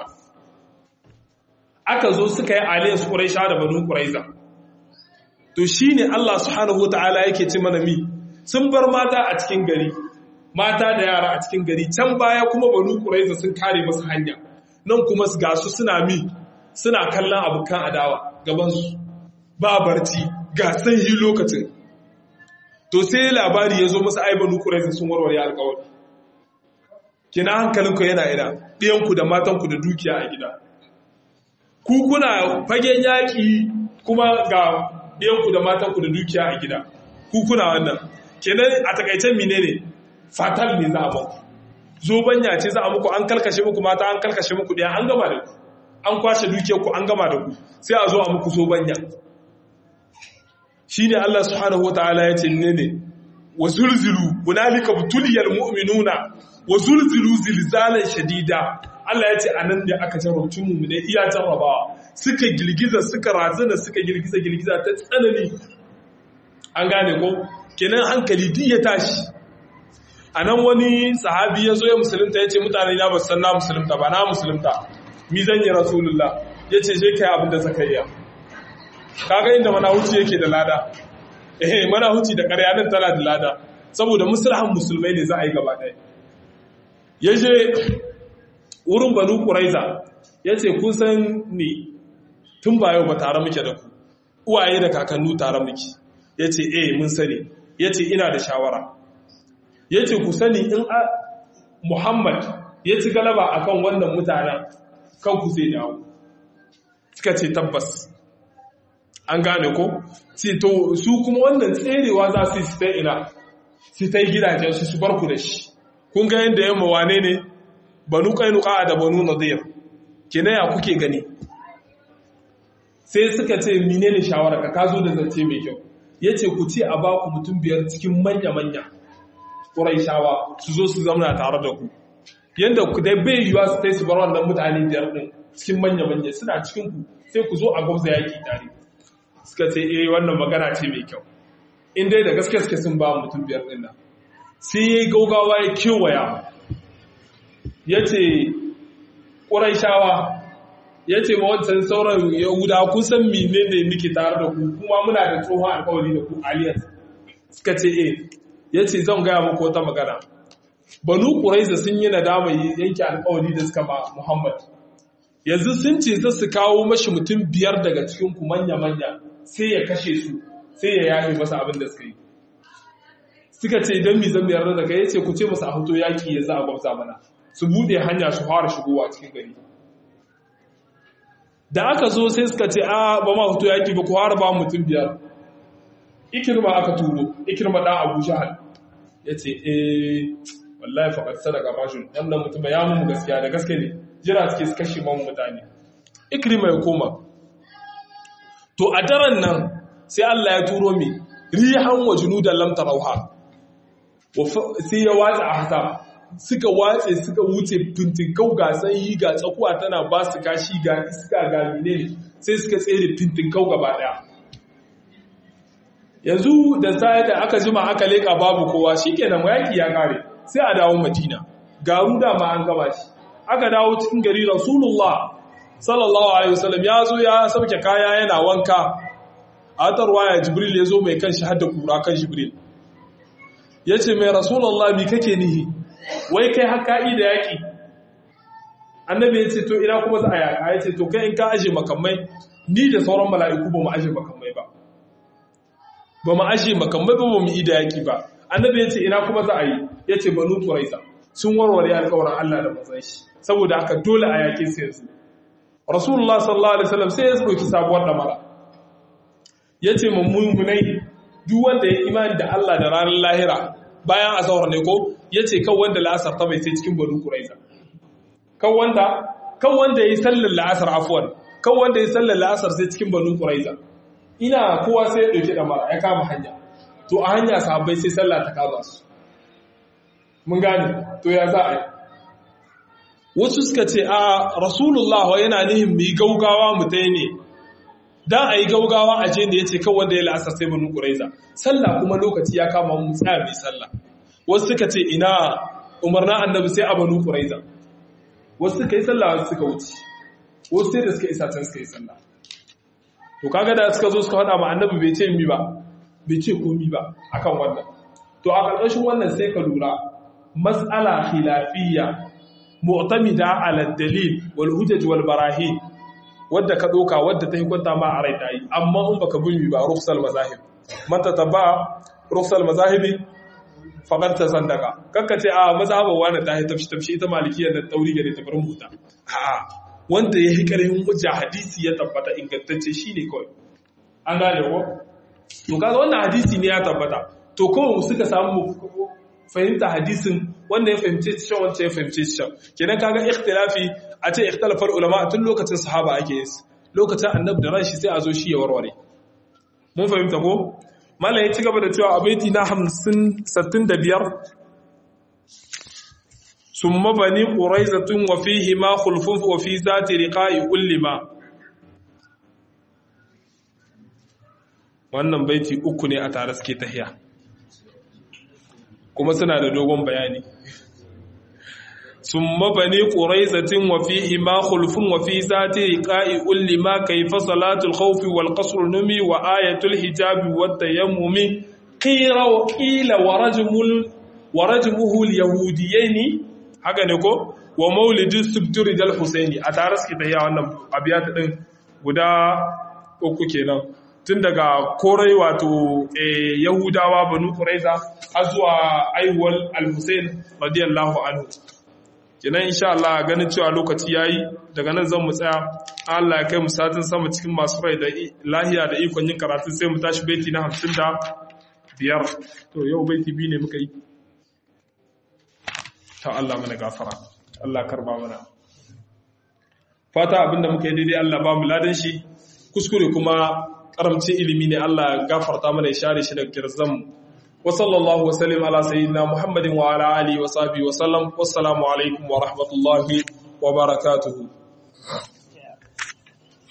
A: aka zo suka yi aliyas quraisha da banu quraiza to shine Allah subhanahu wataala yake ce mana mi sun bar mata a cikin gari mata da yara a cikin gari can baya kuma banu quraiza sun kare musu hanya nan kuma ga su suna kallon abukan adawa gaban su ba barci ga sanyi lokacin to sai labari ya zo musu ai banu quraiza sun warware alƙawari kina hankalinku yana ina ɗiyanku da matanku da dukiya a gida ku kuna fagen yaƙi kuma ga ɗiyanku da matanku da dukiya a gida ku kuna wannan kenan a takaicen menene fatal ne za a muku zobanya ce za a muku an kalkashe muku mata an kalkashe muku ɗaya an gama da ku an kwashe dukiyar ku an gama da ku sai a zo a muku zobanya shine Allah subhanahu wataala ya ce ne wa zulzilu hunalika butuliyal mu'minuna wa zulzilu zilzalan shadida Allah ya ce anan da aka jarrabci mu ne iya jarrabawa suka girgiza suka razana suka girgiza ta tsanani an gane ko kenan hankali duk ya tashi anan wani sahabi ya zo ya musulunta ya ce mutane na ba san na musulunta ba na musulunta mi zan yi rasulullah ya ce je kai abin da zakariya kaga inda mana huci yake da lada mana huci da ƙarya nan tana da lada saboda musulhan musulmai ne za a yi gaba ɗaya ya je wurin banu ƙuraiza ya ce kun san ni tun ba yau ba tare muke da ku uwaye da kakannu tare muke ya ce mun sani ya ce ina da shawara ya ce ku sani in Muhammad ya ci galaba akan wannan mutanen kanku zai dawo suka ce tabbas an gane ko ce to su kuma wannan tserewa za su ta ina su ta yi gidajen su bar ku da shi kun ga yadda yamma wane ne banu kainuka da banu nadir kinaya kuke gani sai suka ce menene shawara ka zo da zance mai kyau yace ku ce a ba ku mutum 5 cikin manya Quraishawa su zo su zauna tare da ku yanda ku dai bai yiwa su tai su bar wannan mutane 5 din cikin manya suna cikin ku sai ku zo a gwabza yaki tare suka ce wannan magana ce mai kyau in dai da gaske suke sun ba mutum 5 din nan sai yayi gaugawa ya kewaya yace Quraishawa yace ma wancan sauran Yahuda kun san menene muke tare da ku kuma muna da tsohon alƙawari da ku alliance suka ce yace zan ga muku wata magana banu Quraiza sun yi nadama yanke alƙawari da suka ba Muhammad yanzu sun ce za su kawo mashi mutum 5 daga cikin ku manya sai ya kashe su sai ya yaye masa abin da suka yi suka ce don mi zan yarda da kai yace ku ce masa a hoto yaki yanzu a gwamza mana su bude hanya su fara shigowa cikin gari da aka zo sai suka ce ba ma hoto yaki ba ku fara ba mutum 5 ikirma aka turo ikirma dan Abu Jahal yace wallahi faqad sadaka mashun wannan mutum ya mu gaskiya da gaske ne jira suke su kashe mamu mutane ikrima ya koma to a daren nan sai Allah ya turo mi rihan wa junudan lam tarauha sai ya watsa ahzab suka watse suka wuce fintinkau ga sanyi ga tsakuwa tana ba su kashi ga iska ga menene sai suka tsere fintinkau gaba daya yanzu da sai da aka jima aka leka babu kowa shikenan yaki ya kare sai a dawo Madina garu da ma an gaba shi aka dawo cikin gari Rasulullah sallallahu alaihi wasallam ya zo ya sauke kaya yana wanka a tarwaya Jibril ya zo mai kanshi har da kura kan Jibril yace mai Rasulullah mi kake nihi wai kai haka'i da yaki annabi yace to ina kuma za a yaka yace to kai in ka aje makamai ni da sauran mala'iku ba mu aje makamai ba mu aje makamai ba mu yi da yaki ba annabi yace ina kuma za a yi yace banu Quraiza sun warware alƙawarin Allah da manzon shi saboda haka dole a yake su yanzu Rasulullah sallallahu alaihi wasallam sai ya dauki sabuwar damara yace mummunai duk wanda ya imani da Allah da ranar lahira bayan azhar ne ko yace kan wanda la'asar ta bai sai cikin banu Quraiza kan wanda yayi sallar la'asar afwan kan wanda yayi sallar la'asar sai cikin banu Quraiza ina kowa sai ya dauki damara ya kama hanya to a hanya sahabbai sai sallah ta kama su mun gane to ya za a yi wasu suka ce Rasulullah yana nihin mu yi gaugawa mu ta ne dan a yi gaugawa a je ne ya ce kan wanda ya la'asar sai banu Quraiza sallah kuma lokaci ya kama mu tsaya mai sallah wasu suka ce ina umarna annabi sai a banu Quraiza wasu suka yi sallah wasu suka wuce wasu sai da suka isa can suka yi sallah to kaga da suka zo suka faɗa ma annabi bai ce mi ba bai ce komi ba akan wannan to a ƙarƙashin wannan sai ka lura mas'ala khilafiyya mu'tamida ala dalil wal hujaj wal barahin wadda ka doka wadda ta hukunta ma a rai tayi amma in baka bulmi ba rukhsal mazahib man tatabba rukhsal mazahibi faqad tasaddaqa kakka ce a mazhaban wani ta tafshi ita malikiyar da tauri gare ta bar muta a wanda ya hikarin hujja hadisi ya tabbata ingantacce shine kawai an gane ko to kaga wannan hadisi ne ya tabbata to ko suka samu fahimta hadisin wanda ya fahimce shi wanda ya fahimce shi kenan kaga ikhtilafi a ce ikhtilafar ulama tun lokacin sahaba ake yin lokacin annabi da ranshi sai a zo shi ya warware mun fahimta ko mallan ya ci gaba da cewa a baiti na 65 summa bani quraizatun wa fihi ma khulfun wa fi zati riqa'i ullima wannan baiti uku ne a tare suke tahiya kuma suna da dogon bayani summa bani quraizatin wa fihi ma khulfun wa fi zati riqa'i ullima kayfa salatul khawf wal qasr numi wa ayatul hijab wat tayammumi qila wa rajmuhu al yahudiyaini haka ne ko wa maulidus subtur dal husaini a tare suke tahiya wannan abiyat din guda uku kenan tun daga korai wato yahudawa banu quraiza har zuwa aiwal al-husayn radiyallahu anhu kenan insha Allah ganin cewa lokaci yayi daga nan zan mu tsaya Allah ya kai mu satin sama cikin masu rai da lahiya da ikon yin karatu sai mu tashi baiti na 55 to yau baiti biyu ne muka yi ta Allah mana gafara Allah karba mana fata abinda muka yi daidai Allah ba mu ladan shi kuskure kuma karamcin ilimi ne Allah gafarta mana ya share shi daga kirzan wa sallallahu wa sallim ala sayyidina Muhammadin wa ala alihi wa sahbihi wa sallam wassalamu alaikum wa rahmatullahi wa barakatuhu